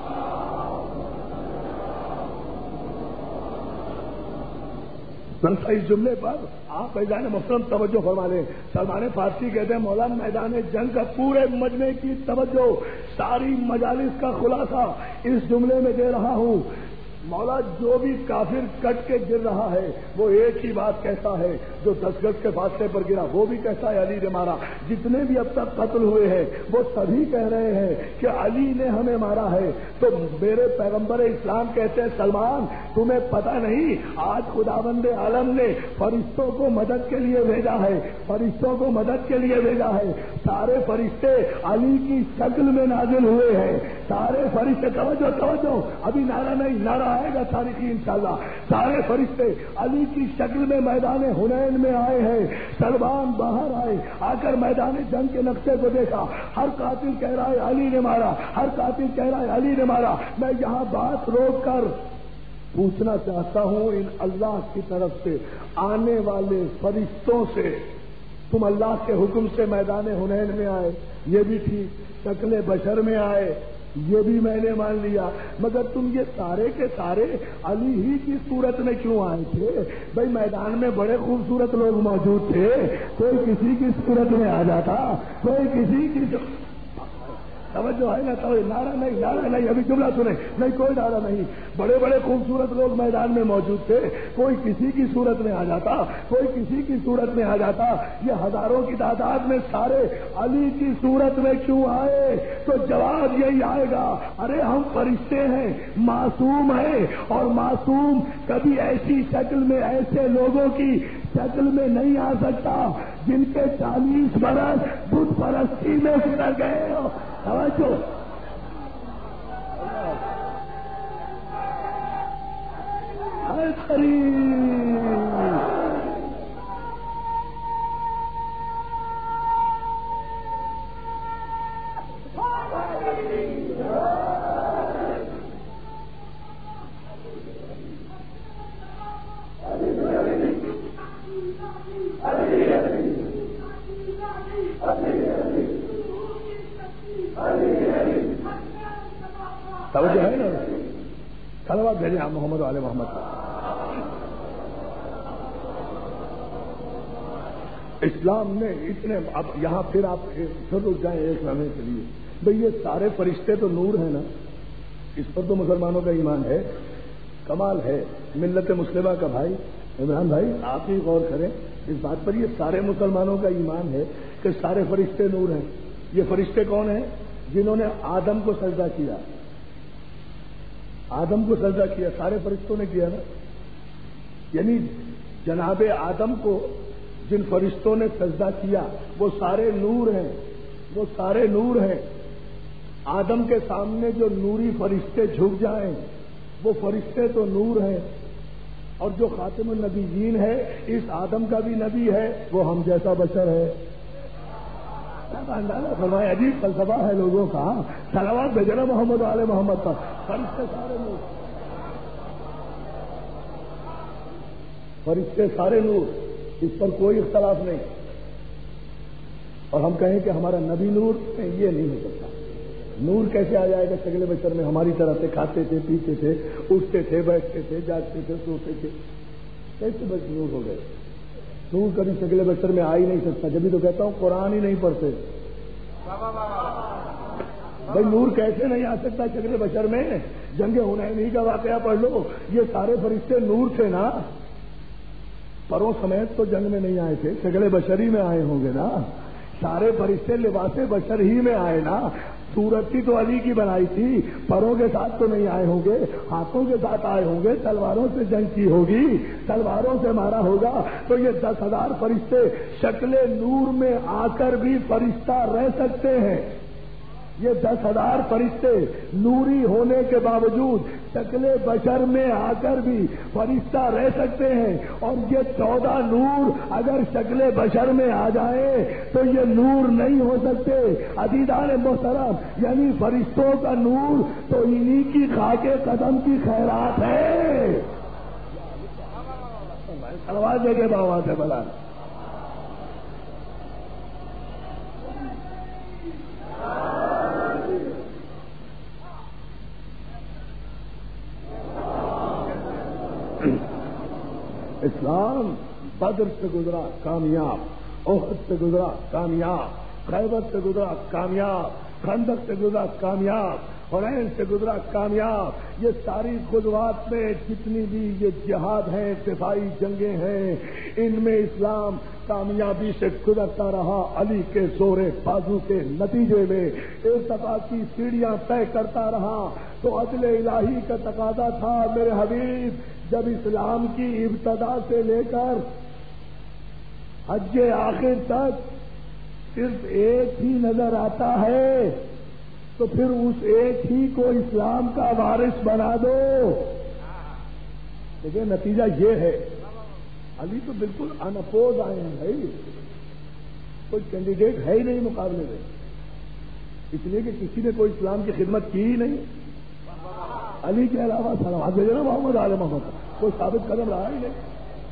اس جملے پر آپ میدان محترم توجہ فرما لیں۔ سلمان فارسی کہتے ہیں مولانا میدان جنگ کا پورے مجمع کی توجہ، ساری مجالس کا خلاصہ اس جملے میں دے رہا ہوں۔ مولا جو بھی کافر کٹ کے گر رہا ہے وہ ایک ہی بات کہتا ہے، جو دس گز کے فاصلے پر گرا وہ بھی کہتا ہے علی نے مارا، جتنے بھی اب تک قتل ہوئے ہیں وہ سبھی کہہ رہے ہیں کہ علی نے ہمیں مارا ہے۔ تو میرے پیغمبر اسلام کہتے ہیں سلمان تمہیں پتہ نہیں آج خداوند عالم نے فرشتوں کو مدد کے لیے بھیجا ہے، فرشتوں کو مدد کے لیے بھیجا ہے، سارے فرشتے علی کی شکل میں نازل ہوئے ہیں، سارے فرشتے، توجہ توجہ ابھی نعرہ نہیں، نعرہ آئے گا تاریخی انشاءاللہ، سارے فرشتے علی کی شکل میں میدان حنین میں آئے ہیں۔ سلمان باہر آئے، آ کر میدان جنگ کے نقشے کو دیکھا، ہر قاتل کہہ رہا ہے علی نے مارا، ہر قاتل کہہ رہا ہے علی نے مارا۔ میں یہاں بات روک کر پوچھنا چاہتا ہوں ان اللہ کی طرف سے آنے والے فرشتوں سے، تم اللہ کے حکم سے میدان حنین میں آئے، یہ بھی ٹھیک، شکل بشر میں آئے یہ بھی میں نے مان لیا، مگر تم یہ سارے کے سارے علی ہی کی صورت میں کیوں آئے تھے؟ بھائی میدان میں بڑے خوبصورت لوگ موجود تھے، کوئی کسی کی صورت میں آ جاتا، کوئی کسی کی توجہ ہے نا، تو نعرہ نہیں، نعرہ نہیں، ابھی جملہ سنیں، نہیں کوئی نعرہ نہیں، بڑے بڑے خوبصورت لوگ میدان میں موجود تھے، کوئی کسی کی صورت میں آ جاتا، کوئی کسی کی صورت میں آ جاتا، یہ ہزاروں کی تعداد میں سارے علی کی صورت میں کیوں آئے؟ تو جواب یہی آئے گا، ارے ہم فرشتے ہیں، معصوم ہیں، اور معصوم کبھی ایسی شکل میں ایسے لوگوں کی شکل میں نہیں آ سکتا جن کے چالیس برس بت پرستی میں گزر گئے ہو. توجہ توجہ ہے نا. صلوات بھیجیں آپ محمد علیہ محمد. اسلام نے اتنے اب یہاں پھر آپ پھر رک جائیں ایک لمحے کے لیے. بھئی یہ سارے فرشتے تو نور ہیں نا, اس پر تو مسلمانوں کا ایمان ہے. کمال ہے ملت مسلمہ کا. بھائی عمران بھائی آپ ہی غور کریں اس بات پر, یہ سارے مسلمانوں کا ایمان ہے کہ سارے فرشتے نور ہیں. یہ فرشتے کون ہیں؟ جنہوں نے آدم کو سجدہ کیا. آدم کو سجدہ کیا سارے فرشتوں نے کیا نا. یعنی جناب آدم کو جن فرشتوں نے سجدہ کیا وہ سارے نور ہیں, وہ سارے نور ہیں. آدم کے سامنے جو نوری فرشتے جھک جائیں وہ فرشتے تو نور ہیں. اور جو خاتم النبیین ہے اس آدم کا بھی نبی ہے, وہ ہم جیسا بشر ہے. فرمائے عجیب فلسفہ ہے لوگوں کا. صلوات بھیجنا محمد علیہ محمد پر. فرشتے سارے نور, فرشتے سارے نور, اس پر کوئی اختلاف نہیں. اور ہم کہیں کہ ہمارا نبی نور, یہ نہیں ہو سکتا. نور کیسے آ جائے گا شکل بشر میں؟ ہماری طرح سے کھاتے تھے, پیتے تھے, اٹھتے تھے, بیٹھتے تھے, جاگتے تھے, سوتے تھے, کیسے بس نور ہو گئے؟ نور کبھی شکل بشر میں آ ہی نہیں سکتا. جبھی تو کہتا ہوں قرآن ہی نہیں پڑھتے. بھائی نور کیسے نہیں آ سکتا شکل بشر میں؟ جنگ حنین کا واقعہ پڑھ لو, یہ سارے فرشتے نور تھے نا. پروں سمیت تو جنگ میں نہیں آئے تھے, شکل بشری میں آئے ہوں گے نا. سارے فرشتے لباس بشر ہی میں آئے نا. صورت کی تو علی کی بنائی تھی, پروں کے ساتھ تو نہیں آئے ہوں گے, ہاتھوں کے ساتھ آئے ہوں گے, تلواروں سے جنگ کی ہوگی, تلواروں سے مارا ہوگا. تو یہ دس ہزار فرشتے شکل نور میں آ کر بھی فرشتہ رہ سکتے ہیں. یہ دس ہزار فرشتے نوری ہونے کے باوجود شکل بشر میں آ کر بھی فرشتہ رہ سکتے ہیں. اور یہ چودہ نور اگر شکل بشر میں آ جائے تو یہ نور نہیں ہو سکتے. عزیزان محترم یعنی فرشتوں کا نور تو انہی کی خاک قدم کی خیرات ہے. آواز دے کے باوا سے بلا اسلام بدر سے گزرا کامیاب, احد سے گزرا کامیاب, خیبر سے گزرا کامیاب, خندق سے گزرا کامیاب, حنین سے گزرا کامیاب. یہ ساری غزوات میں جتنی بھی یہ جہاد ہیں, دفاعی جنگیں ہیں, ان میں اسلام کامیابی سے گزرتا رہا. علی کے زور بازو کے نتیجے میں ارتقاء کی سیڑھیاں طے کرتا رہا. تو عدل الہی کا تقاضا تھا میرے حبیب, جب اسلام کی ابتدا سے لے کر حج آخر تک صرف ایک ہی نظر آتا ہے تو پھر اس ایک ہی کو اسلام کا وارث بنا دو. دیکھیں نتیجہ یہ ہے, علی تو بالکل انپوز آئے ہیں بھائی, کوئی کینڈیڈیٹ ہے ہی نہیں مقابلے میں, اس لیے کہ کسی نے کوئی اسلام کی خدمت کی ہی نہیں. علی کے علاوہ سلام بھیجنا محمد علیہ محمد, کوئی ثابت قدم رہا ہی نہیں,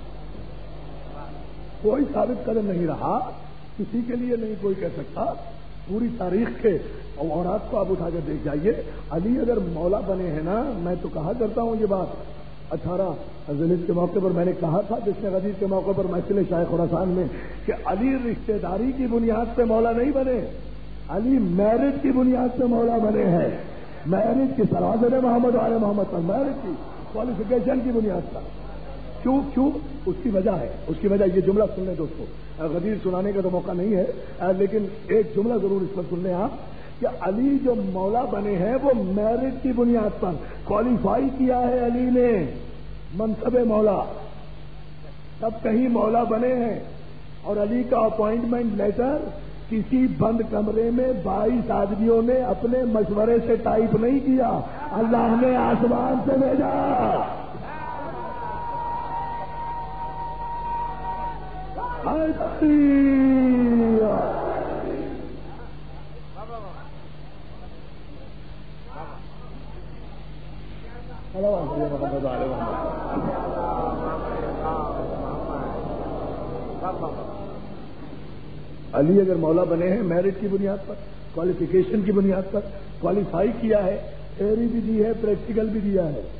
کوئی ثابت قدم نہیں رہا, کسی کے لیے نہیں کوئی کہہ سکتا. پوری تاریخ کے اوراق کو آپ اٹھا کر دیکھ جائیے. علی اگر مولا بنے ہیں نا, میں تو کہا کرتا ہوں یہ بات, اٹھارہ ذیلحج کے موقع پر میں نے کہا تھا جس نے غدیر کے موقع پر محفل شاہ خراسان میں, کہ علی رشتہ داری کی بنیاد پہ مولا نہیں بنے, علی میرٹ کی بنیاد پہ مولا بنے ہیں. میرٹ کی سرحد محمد علیہ محمد پر میرٹ کی کوالیفیکیشن کی بنیاد پر. کیوں کیوں اس کی وجہ ہے, اس کی وجہ یہ جملہ سن لیں دوستوں, غدیر سنانے کا تو موقع نہیں ہے لیکن ایک جملہ ضرور اس پر سن لیں آپ, کہ علی جو مولا بنے ہیں وہ میرٹ کی بنیاد پر کوالیفائی کیا ہے علی نے منصب مولا. سب کہیں مولا بنے ہیں، اور علی کا اپوائنٹمنٹ لیٹر کسی بند کمرے میں بائیس آدمیوں نے اپنے مشورے سے ٹائپ نہیں کیا، اللہ نے آسمان سے بھیجا۔ علی اگر مولا بنے ہیں میرٹ کی بنیاد پر، کوالیفیکیشن کی بنیاد پر، کوالیفائی کیا ہے، تھیوری بھی دی ہے، پریکٹیکل بھی دیا ہے۔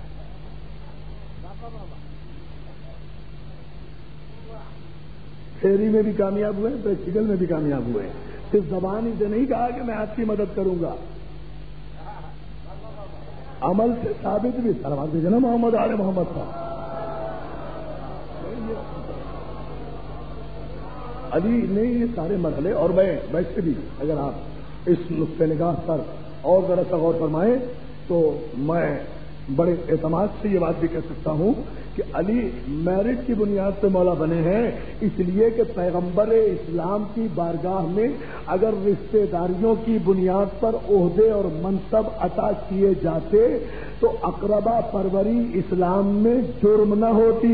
تھیوری میں بھی کامیاب ہوئے، پریکٹیکل میں بھی کامیاب ہوئے، صرف زبان ہی سے نہیں کہا کہ میں آپ کی مدد کروں گا، عمل سے ثابت بھی۔ سلام دیجیے نا محمد آل محمد کا۔ علی نے یہ سارے مرحلے، اور میں ویسے بھی اگر آپ اس نقطۂ نگاہ پر اور ذرا سا غور فرمائیں تو میں بڑے اعتماد سے یہ بات بھی کہہ سکتا ہوں کہ علی میرٹ کی بنیاد پہ مولا بنے ہیں، اس لیے کہ پیغمبر اسلام کی بارگاہ میں اگر رشتے داریوں کی بنیاد پر عہدے اور منصب عطا کیے جاتے تو اقربا پروری اسلام میں جرم نہ ہوتی۔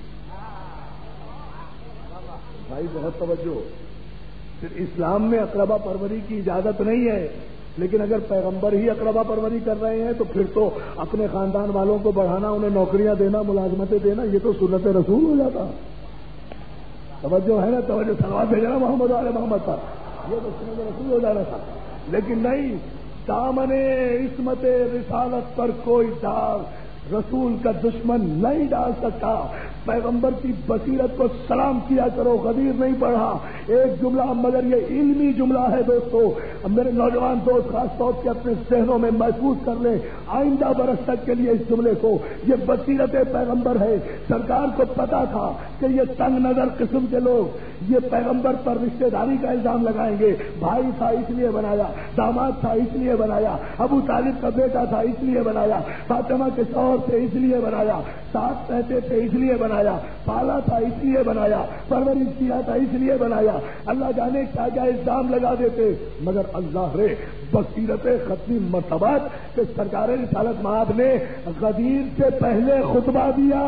بھائی بہت توجہ، پھر اسلام میں اقربا پروری کی اجازت نہیں ہے، لیکن اگر پیغمبر ہی اقربا پروری کر رہے ہیں تو پھر تو اپنے خاندان والوں کو بڑھانا، انہیں نوکریاں دینا، ملازمتیں دینا، یہ تو سنت رسول ہو جاتا۔ توجہ ہے نا، توجہ، سلوات بھیجنا محمد علیہ محمد پر، یہ تو سنت رسول ہو جانا تھا، لیکن نہیں، دامن عصمت رسالت پر کوئی داغ رسول کا دشمن نہیں ڈال سکتا۔ پیغمبر کی بصیرت کو سلام کیا کرو، غدیر نہیں پڑھا۔ ایک جملہ مگر یہ علمی جملہ ہے دوستو، میرے نوجوان دوست خاص طور سے اپنے ذہنوں میں محفوظ کر لیں آئندہ برس تک کے لیے اس جملے کو۔ یہ بصیرت پیغمبر ہے، سرکار کو پتا تھا کہ یہ تنگ نظر قسم کے لوگ یہ پیغمبر پر رشتے داری کا الزام لگائیں گے۔ بھائی تھا اس لیے بنایا، داماد تھا اس لیے بنایا، ابو طالب کا بیٹا تھا اس لیے بنایا، فاطمہ کے شوہر سے اس لیے بنایا، ساتھ رہتے تھے اس لیے بنایا، پالا تھا اس لیے بنایا، پرورش کیا تھا اس لیے بنایا۔ اللہ جانے کیا کیا الزام لگا دیتے، مگر اللہ رے بصیرت ختمی مرتبات کہ سرکار رسالت مآب نے غدیر سے پہلے خطبہ دیا۔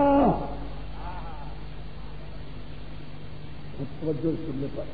توجہ سننے پر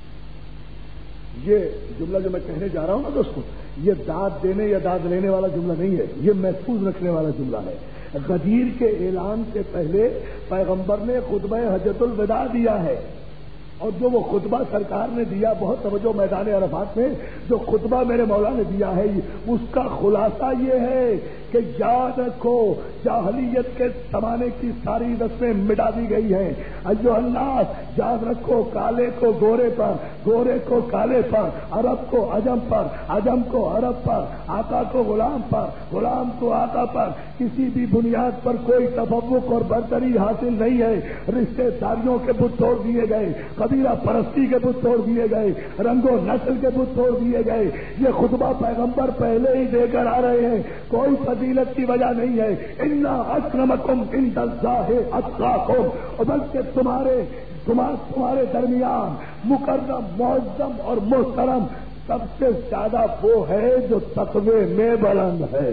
یہ جملہ جو میں کہنے جا رہا ہوں نا دوستوں، یہ داد دینے یا داد لینے والا جملہ نہیں ہے، یہ محفوظ رکھنے والا جملہ ہے۔ غدیر کے اعلان سے پہلے پیغمبر نے خطبہ حجۃ الوداع دیا ہے، اور جو وہ خطبہ سرکار نے دیا، بہت توجہ، میدان عرفات میں جو خطبہ میرے مولا نے دیا ہے اس کا خلاصہ یہ ہے کہ یاد رکھو جاہلیت کے زمانے کی ساری رسمیں مٹا دی گئی ہیں۔ ایھا الناس، یاد رکھو کالے کو گورے پر، گورے کو کالے پر، عرب کو عجم پر، عجم کو عرب پر، آقا کو غلام پر، غلام کو آقا پر، کسی بھی بنیاد پر کوئی تفوق اور برتری حاصل نہیں ہے۔ رشتے داریوں کے بت توڑ دیے گئے، قبیلہ پرستی کے بت توڑ دیے گئے، رنگ و نسل کے بت توڑ دیے گئے۔ یہ خطبہ پیغمبر پہلے ہی دے کر آ رہے ہیں، کوئی فضیلت کی وجہ نہیں ہے۔ انا اکرمکم عند اللہ اتقاکم، بلکہ تمہارے تمہارے درمیان مکرم، معظم اور محترم سب سے زیادہ وہ ہے جو تقوی میں بلند ہے۔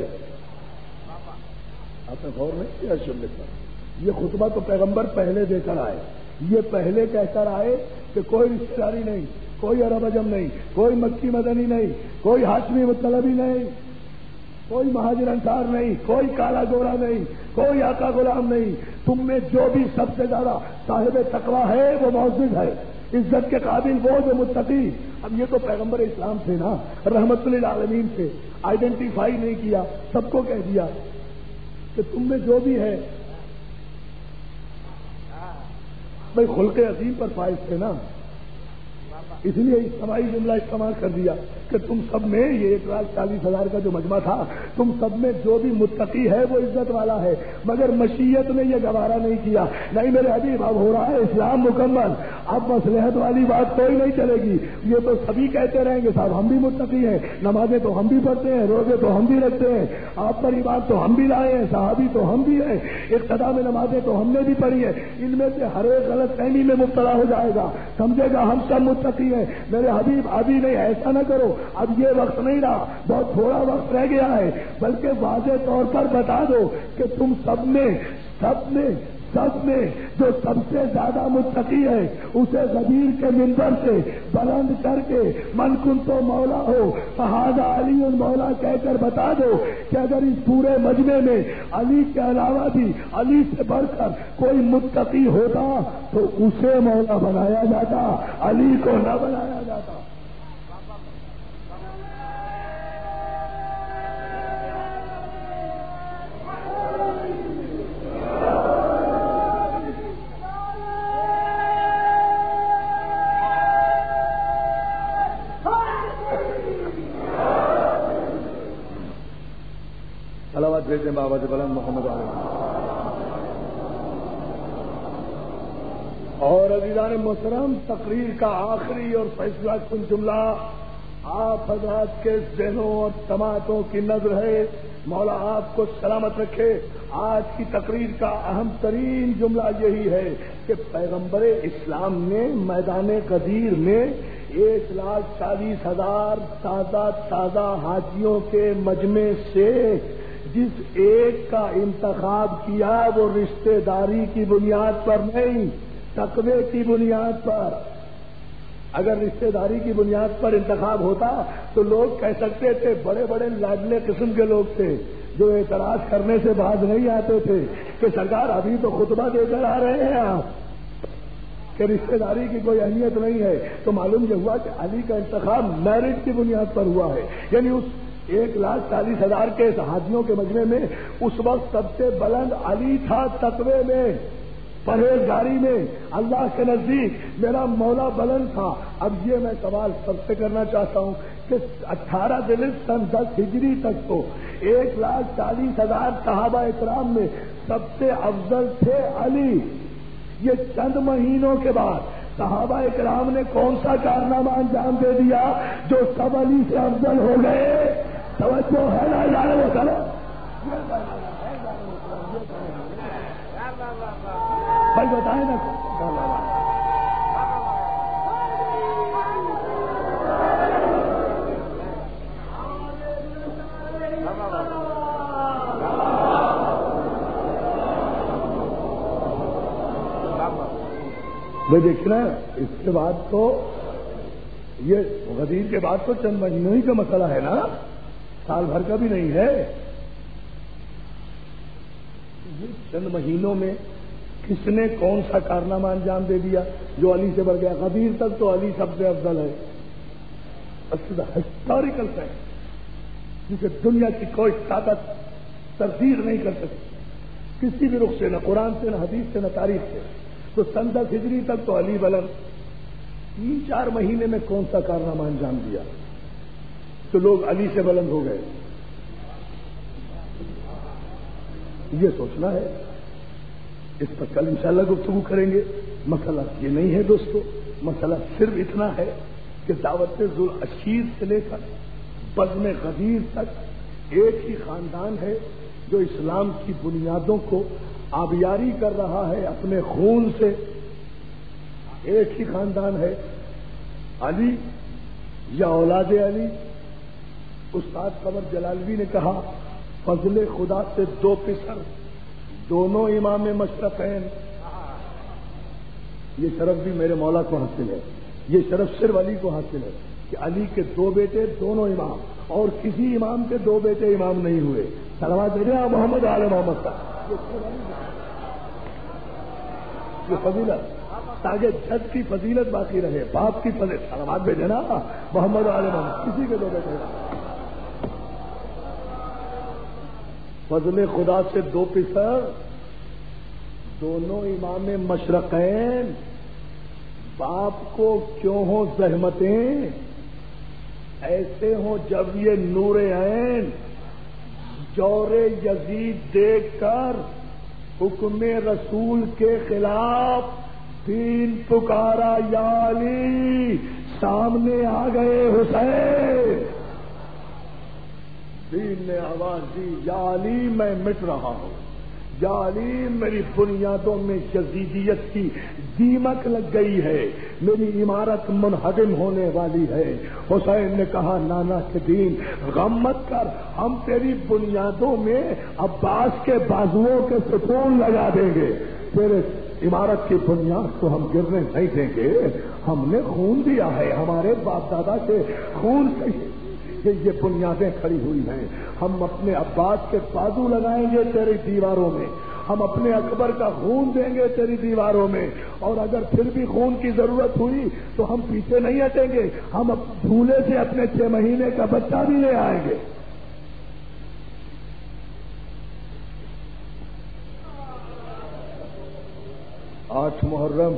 آپ نے غور نہیں کیا سننے پر؟ یہ خطبہ تو پیغمبر پہلے دے کر آئے، یہ پہلے کہہ کر آئے کہ کوئی رشتہ داری نہیں، کوئی عرب عجم نہیں، کوئی مکی مدنی نہیں، کوئی ہاشمی مطلبی نہیں، کوئی مہاجر انصار نہیں، کوئی کالا گورا نہیں، کوئی آقا غلام نہیں، تم میں جو بھی سب سے زیادہ صاحب تقویٰ ہے وہ معزز ہے، عزت کے قابل وہ جو متقی۔ اب یہ تو پیغمبر اسلام تھے نا، رحمت للعالمین سے آئیڈینٹیفائی نہیں کیا، سب کو کہہ دیا کہ تم میں جو بھی ہے، بھائی خلق عظیم پر فائز تھے نا، اس لیے اجتماعی جملہ استعمال کر دیا کہ تم سب میں، یہ ایک لاکھ چالیس ہزار کا جو مجمع تھا، تم سب میں جو بھی متقی ہے وہ عزت والا ہے۔ مگر مشیت نے یہ گوارا نہیں کیا، نہیں میرے حبیب اب ہو رہا ہے اسلام مکمل، اب مصلحت والی بات کوئی نہیں چلے گی. یہ تو سبھی کہتے رہیں گے صاحب ہم بھی متقی ہیں, نمازیں تو ہم بھی پڑھتے ہیں, روزے تو ہم بھی رکھتے ہیں, آپ پر ایمان تو ہم بھی لائے ہیں, صحابی تو ہم بھی ہیں, اقتدا میں نمازیں تو ہم نے بھی پڑھی ہیں. ان میں سے ہر ایک غلط فہمی میں مبتلا ہو جائے گا, سمجھے گا ہم سب متقی ہیں. میرے حبیب ابھی نہیں, ایسا نہ کرو, اب یہ وقت نہیں رہا, بہت تھوڑا وقت رہ گیا ہے, بلکہ واضح طور پر بتا دو کہ تم سب نے سب نے سب میں جو سب سے زیادہ متقی ہے اسے غدیر کے منبر سے بلند کر کے من کن تو مولا ہو فہذا علی المولا کہہ کر بتا دو کہ اگر اس پورے مجمع میں علی کے علاوہ بھی علی سے بڑھ کر کوئی متقی ہوتا تو اسے مولا بنایا جاتا, علی کو نہ بنایا جاتا. بھیجیں بابا سے بلند محمد علیہ. اور عزیزان محترم, تقریر کا آخری اور فیصلہ کن جملہ آپ حضرات کے ذہنوں اور سماعتوں کی نظر ہے, مولا آپ کو سلامت رکھے. آج کی تقریر کا اہم ترین جملہ یہی ہے کہ پیغمبر اسلام نے میدان غدیر میں ایک لاکھ چالیس ہزار تازہ تازہ حاجیوں کے مجمع سے جس ایک کا انتخاب کیا وہ رشتہ داری کی بنیاد پر نہیں, تقوی کی بنیاد پر. اگر رشتہ داری کی بنیاد پر انتخاب ہوتا تو لوگ کہہ سکتے تھے, بڑے بڑے لاڈلے قسم کے لوگ تھے جو اعتراض کرنے سے باز نہیں آتے تھے کہ سرکار ابھی تو خطبہ دے کر آ رہے ہیں آپ کہ رشتہ داری کی کوئی اہمیت نہیں ہے. تو معلوم یہ ہوا کہ علی کا انتخاب میرٹ کی بنیاد پر ہوا ہے, یعنی اس ایک لاکھ چالیس ہزار کے حاجیوں کے مجمع میں اس وقت سب سے بلند علی تھا, تقوی میں, پرہیزگاری میں, اللہ کے نزدیک میرا مولا بلند تھا. اب یہ میں سوال سب سے کرنا چاہتا ہوں کہ اٹھارہ دن سن دس ہجری تک تو ایک لاکھ چالیس ہزار صحابہ اکرام میں سب سے افضل تھے علی. یہ چند مہینوں کے بعد صحابہ اکرام نے کون سا کارنامہ انجام دے دیا جو سب علی سے افضل ہو گئے؟ توجہ ہے نا یار, وہ کرو بھائی بتائیں نا. میں دیکھنا اس کے بعد تو یہ غدیر کے بعد تو چند مہینوں ہی کا مسئلہ ہے نا, سال بھر کا بھی نہیں ہے. چند مہینوں میں کس نے کون سا کارنامہ انجام دے دیا جو علی سے بڑھ گیا؟ غدیر تک تو علی سب سے افضل ہے. ہسٹوریکل فیکٹ جسے دنیا کی کوئی طاقت تردید نہیں کر سکتی کسی بھی رخ سے, نہ قرآن سے, نہ حدیث سے, نہ تاریخ سے. تو سن دس ہجری تک تو علی بلند. تین چار مہینے میں کون سا کارنامہ انجام دیا تو لوگ علی سے بلند ہو گئے؟ یہ سوچنا ہے. اس پر کل انشاءاللہ گفتگو کریں گے. مسئلہ یہ نہیں ہے دوستو, مسئلہ صرف اتنا ہے کہ دعوت ذوالعشیر سے لے کر بزم غدیر تک ایک ہی خاندان ہے جو اسلام کی بنیادوں کو آبیاری کر رہا ہے اپنے خون سے. ایک ہی خاندان ہے, علی یا اولاد علی. استاد قمر جلالوی نے کہا فضل خدا سے دو پسر دونوں امام مشرقین. یہ شرف بھی میرے مولا کو حاصل ہے, یہ شرف صرف علی کو حاصل ہے کہ علی کے دو بیٹے دونوں امام, اور کسی امام کے دو بیٹے امام نہیں ہوئے. صلوات دے رہے محمد آل محمد کا یہ فضیلت تاکہ جد کی فضیلت باقی رہے, باپ کی فضیلت. صلوات بھیجے نا محمد آل محمد, کسی کے دو بیٹے. فضل خدا سے دو پسر دونوں امام مشرقین. باپ کو کیوں ہو زحمتیں, ایسے ہوں جب یہ نور عین جور یزید دیکھ کر حکم رسول کے خلاف دین پکارا یا علی، سامنے آ گئے حسین. دین نے آواز دی یا علی میں مٹ رہا ہوں، یا علی میری بنیادوں میں یزیدیت کی دیمک لگ گئی ہے، میری عمارت منہدم ہونے والی ہے. حسین نے کہا نانا کے دین غم مت کر، ہم تیری بنیادوں میں عباس کے بازوؤں کے ستون لگا دیں گے، تیرے عمارت کی بنیاد کو ہم گرنے نہیں دیں گے. ہم نے خون دیا ہے، ہمارے باپ دادا کے خون سے یہ بنیادیں کھڑی ہوئی ہیں. ہم اپنے عباس کے بازو لگائیں گے تیری دیواروں میں، ہم اپنے اکبر کا خون دیں گے تیری دیواروں میں، اور اگر پھر بھی خون کی ضرورت ہوئی تو ہم پیچھے نہیں ہٹیں گے، ہم جھولے سے اپنے چھ مہینے کا بچہ بھی لے آئیں گے. آٹھ محرم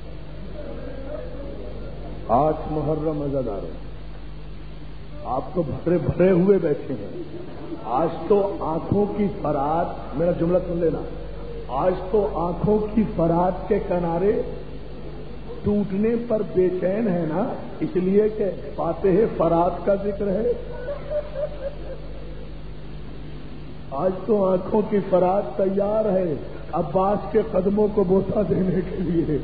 آٹھ محرم عزادارو، آپ تو بھرے بھرے ہوئے بیٹھے ہیں. آج تو آنکھوں کی فرات، میرا جملہ سن لینا، آج تو آنکھوں کی فرات کے کنارے ٹوٹنے پر بے چین ہے نا، اس لیے کہ فاتح فرات کا ذکر ہے. آج تو آنکھوں کی فرات تیار ہے عباس کے قدموں کو بوسہ دینے کے لیے.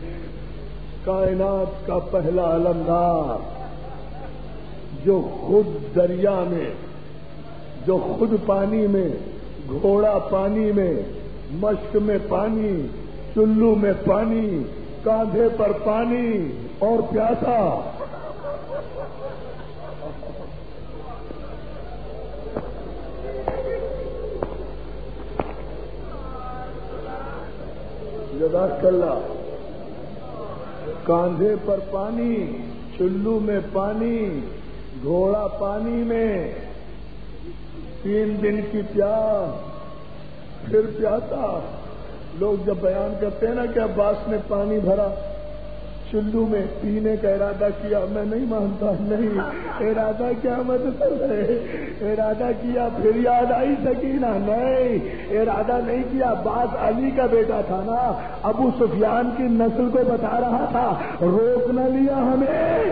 کائنات کا پہلا علمدار جو خود دریا میں، جو خود پانی میں، گھوڑا پانی میں، مشک میں پانی، چلو میں پانی، کاندھے پر پانی اور پیاسا. جزاک اللہ. کاندھے پر پانی، چلو میں پانی، گھوڑا پانی میں، تین دن کی پیاس پھر پیاسا. لوگ جب بیان کرتے ہیں نا کہ عباس نے پانی بھرا چلو میں، پینے کا ارادہ کیا، میں نہیں مانتا، نہیں ارادہ کیا مطلب ہے، ارادہ کیا پھر یاد آئی سکینہ، نہیں ارادہ نہیں کیا. عباس علی کا بیٹا تھا نا، ابو سفیان کی نسل کو بتا رہا تھا، روک نہ لیا ہمیں.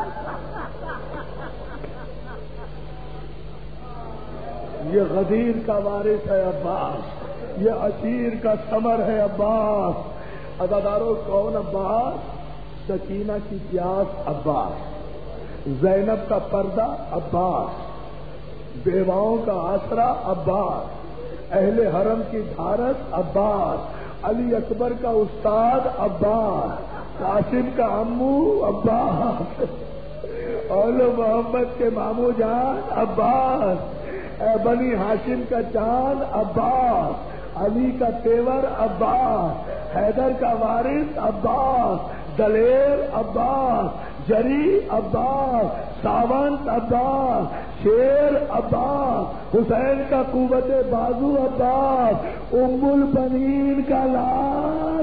یہ غدیر کا وارث ہے عباس، یہ اسیر کا ثمر ہے عباس. عزادارو کون عباس؟ سکینہ کی پیاس عباس، زینب کا پردہ عباس، بیواؤں کا آسرا عباس، اہل حرم کی دھارس عباس، علی اکبر کا استاد عباس، قاسم کا امو عباس، اول محمد کے مامو جان عباس، بنی ہاشم کا چاند عباس، علی کا تیور عباس، حیدر کا وارث عباس، دلیر عباس، جری عباس، ساونت عباس، شیر عباس، حسین کا قوت بازو عباس، ام البنین کا لال.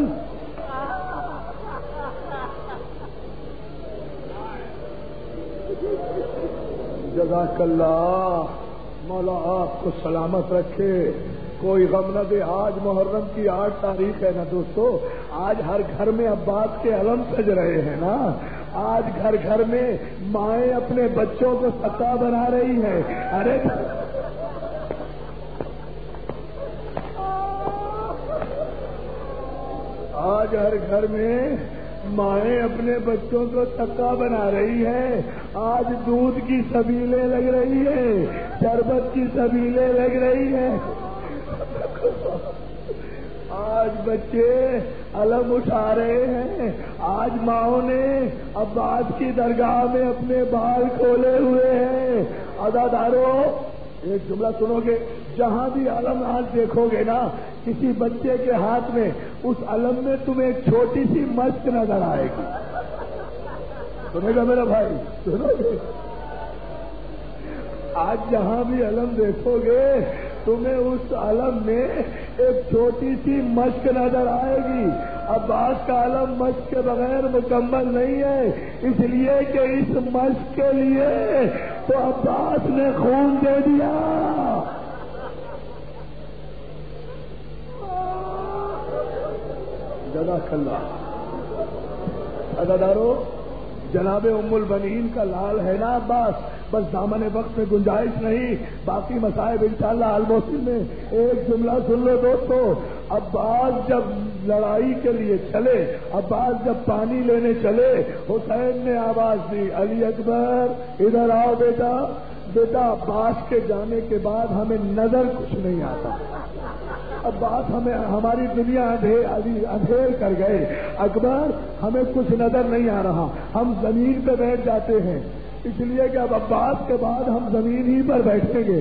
جزاک اللہ. مولا آپ کو سلامت رکھے، کوئی غم نہ دے. آج محرم کی آٹھ تاریخ ہے نا دوستو، آج ہر گھر میں عباس کے علم سج رہے ہیں نا. آج گھر گھر میں مائیں اپنے بچوں کو سکا بنا رہی ہیں. ارے آج ہر گھر میں مائیں اپنے بچوں کو سکا بنا رہی ہے. آج دودھ کی سبیلیں لگ رہی ہیں، شربت کی سبیلیں لگ رہی ہیں. آج بچے علم اٹھا رہے ہیں. آج ماؤں نے عباس کی درگاہ میں اپنے بال کھولے ہوئے ہیں. عزادارو ایک جملہ سنو گے، جہاں بھی علم آج دیکھو گے نا کسی بچے کے ہاتھ میں، اس علم میں تمہیں ایک چھوٹی سی مشق نظر آئے گی. سنے گا میرا بھائی؟ سنو گے؟ آج جہاں بھی علم دیکھو گے تمہیں اس علم میں ایک چھوٹی سی مشق نظر آئے گی. عباس کا علم مشق کے بغیر مکمل نہیں ہے، اس لیے کہ اس مشق کے لیے تو عباس نے خون دے دیا. جزاک اللہ. अदादारो जनाब उम्मुल बनीन का लाल है ना अब्बास, बस दामन वक्त में गुंजाइश नहीं, बाकी मसाइब इंशाअल्लाह अलमोसी में। एक जुमला सुन लो दोस्तों, अब्बास जब लड़ाई के लिए चले, अब्बास जब पानी लेने चले, हुसैन ने आवाज दी अली अकबर इधर आओ बेटा। बेटा अब्बास के जाने के बाद हमें नजर कुछ नहीं आता, अब्बास हमें हमारी दुनिया अंधेर अंधेर कर गए, अकबर हमें कुछ नजर नहीं आ रहा, हम जमीन पे बैठ जाते हैं, इसलिए कि अब अब्बास के बाद हम जमीन ही पर बैठेंगे।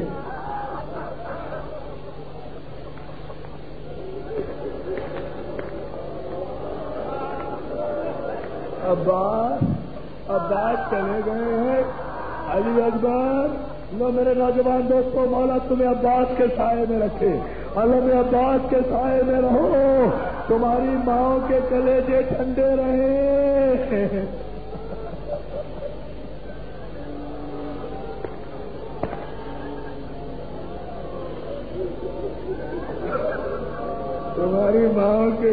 अब्बास अब्बास चले गए हैं, अली अकबर लो मेरे नौजवान दोस्तों, मौला तुम्हें अब्बास के साए में रखे, अल्लाह में अब्बास के साए में रहो, तुम्हारी माओ के कलेजे ठंडे रहे। तुम्हारी माओ के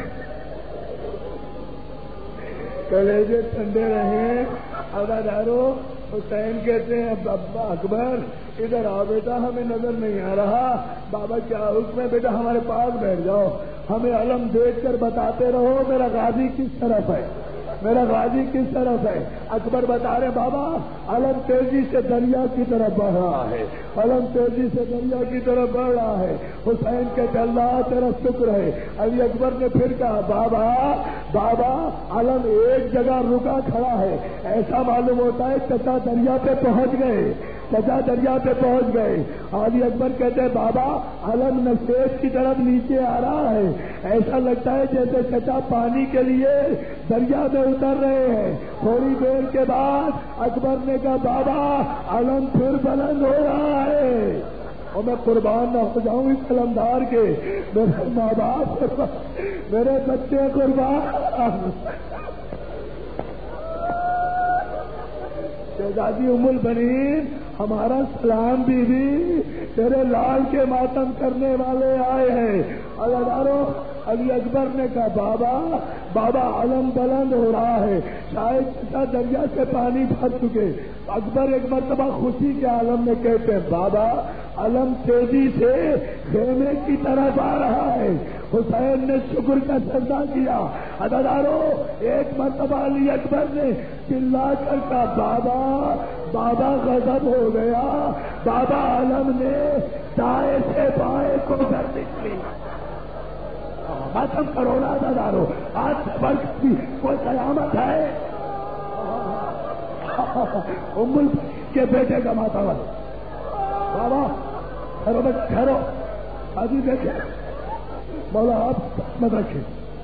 कलेजे ठंडे रहे। अदादारो हुसैन कहते हैं अब्बा अकबर इधर आओ बेटा, हमें नजर नहीं आ रहा। बाबा क्या हुक्म है? बेटा हमारे पास बैठ जाओ, हमें अलम देख कर बताते रहो मेरा गाजी किस तरफ है, मेरा गाजी किस तरफ है। अकबर बता रहे बाबा अलम तेजी से दरिया की तरफ बढ़ रहा है, अलम तेजी से दरिया की तरफ बढ़ रहा है। हुसैन कहते अल्लाह तेरा शुक्र है। अली अकबर ने फिर कहा बाबा बाबा अलम एक जगह रुका खड़ा है, ऐसा मालूम होता है चचा दरिया पे पहुंच गए, चचा दरिया पे पहुंच गए। अली अकबर कहते हैं बाबा अलम नशेष की तरफ नीचे आ रहा है, ऐसा लगता है जैसे चचा पानी के लिए दरिया में उतर रहे हैं। थोड़ी देर के बाद अकबर ने कहा बाबा अलम फिर बुलंद हो रहा है, और मैं कुर्बान न हो जाऊं इस कलमदार के, मेरे माँ बाप मेरे बच्चे कुर्बान। शहजादी उम्मुल बनीन हमारा सलाम बीवी, तेरे लाल के मातम करने वाले आए हैं। अल्लाह अली अकबर ने कहा बाबा बाबा अलम बुलंद हो रहा है, शायद चचा दरिया से पानी भर चुके। अकबर एक मरतबा खुशी के आलम में कहते हैं बाबा अलम तेजी से खेमे की तरफ आ रहा है। हुसैन ने शुक्र का सजदा किया। अदादारो एक मरतबा अली अकबर ने चिल्ला कर कहा बाबा बाबा गजब हो गया, बाबा अलम ने दाएं से बाएं को गर्दिश की। मातम करो ना अदादारो, आज से बरकत की कोई कयामत है। उम्मुल के बेटे का मातम बाबा ठहरो बस ठहरो, अभी देखे मौला आप मत रखे।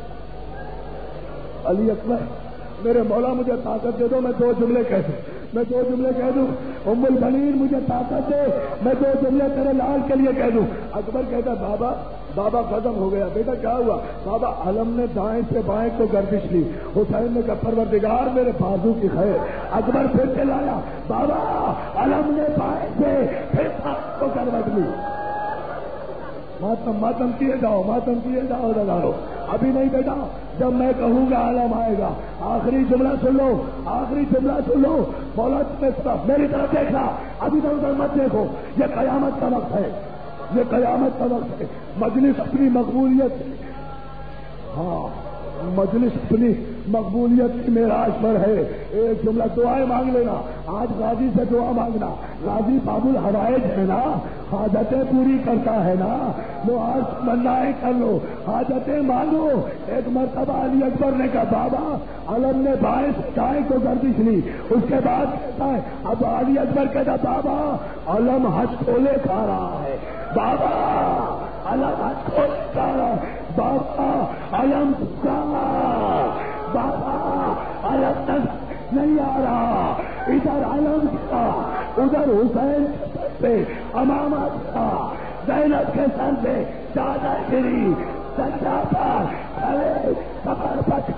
अली अकबर मेरे मौला मुझे ताकत दे दो, मैं दो जुमले कह दूं, मैं दो जुमले कह दूं। उम्मुल बनीन मुझे ताकत दे, मैं दो जुमले तेरे लाल के लिए कह दूं। अकबर कहता बाबा बाबा खत्म हो गया। बेटा क्या हुआ? बाबा अलम ने दाएं से बाएं को गर्दिश ली। हुसैन ने कहा परवरदिगार मेरे बाजू की खैर। अकबर फिर से लाया, बाबा अलम ने बाएं से फिर बाएं को गर्दिश ली। मातम मातम किए जाओ, मातम किए जाओ लगाओ। अभी नहीं बेटा, जब मैं कहूंगा आलम आएगा। आखिरी जुमला सुन लो, आखिरी जुमला सुन लो। मौला मेरी तरफ देखना, अभी इधर उधर मत देखो, ये कयामत का वक्त है, ये कयामत का वक्त है। मजलिस अपनी मकबूलियत, हाँ मजलिस अपनी मकबूलियत की मेराज पर है। एक जुमला दुआएं मांग लेना, आज गाजी से दुआ मांगना। गाजी बाबुल हवाइज है ना, हाजतें पूरी करता है ना, वो आज मन्नाएं कर लो, हाजतें मांगो। एक मरतबा अली अकबर ने कहा बाबा अलम ने बाएं से दाएं को गर्दिश ली। उसके बाद कहता है, अब अली अकबर कहता बाबा अलम हथौले खा रहा है, बाबा अलम हथौले खा रहा है, बाबा अलम का बाबा अलम तक नहीं आ रहा। इधर अलम का, उधर हुसैन पे अमामा था, ज़ैनब के सर पे चादर गिरी, सज्जा पर खड़े कमर पर।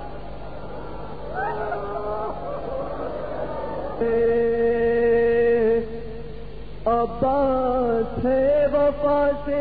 अब्बास है वफा से,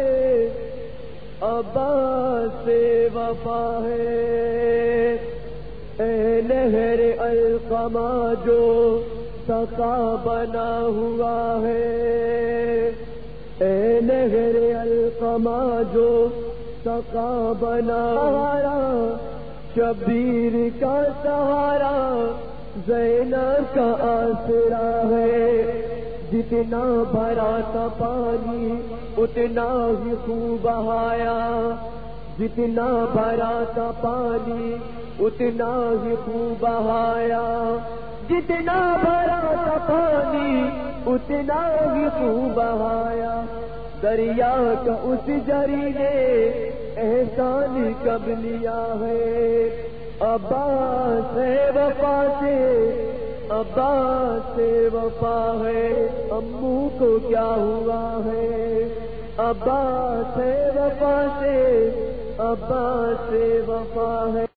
अब्बास से वफा है, نہر القما جو سقا بنا ہوا ہے، اے نہر القما جو سقا بنا ہوا، شبیر کا سہارا زینب کا آسرا ہے، جتنا بھرا تھا پانی اتنا ہی خوب بہایا، جتنا بھرا تھا پانی اتنا ہی خوب بہایا، جتنا بھرا تھا پانی اتنا ہی خوب بہایا، دریا کا اس جری نے احسان کب لیا ہے، عباس سے وفا سے عباس سے وفا ہے، امو کو کیا ہوا ہے، عباس سے وفا سے عباس سے وفا ہے۔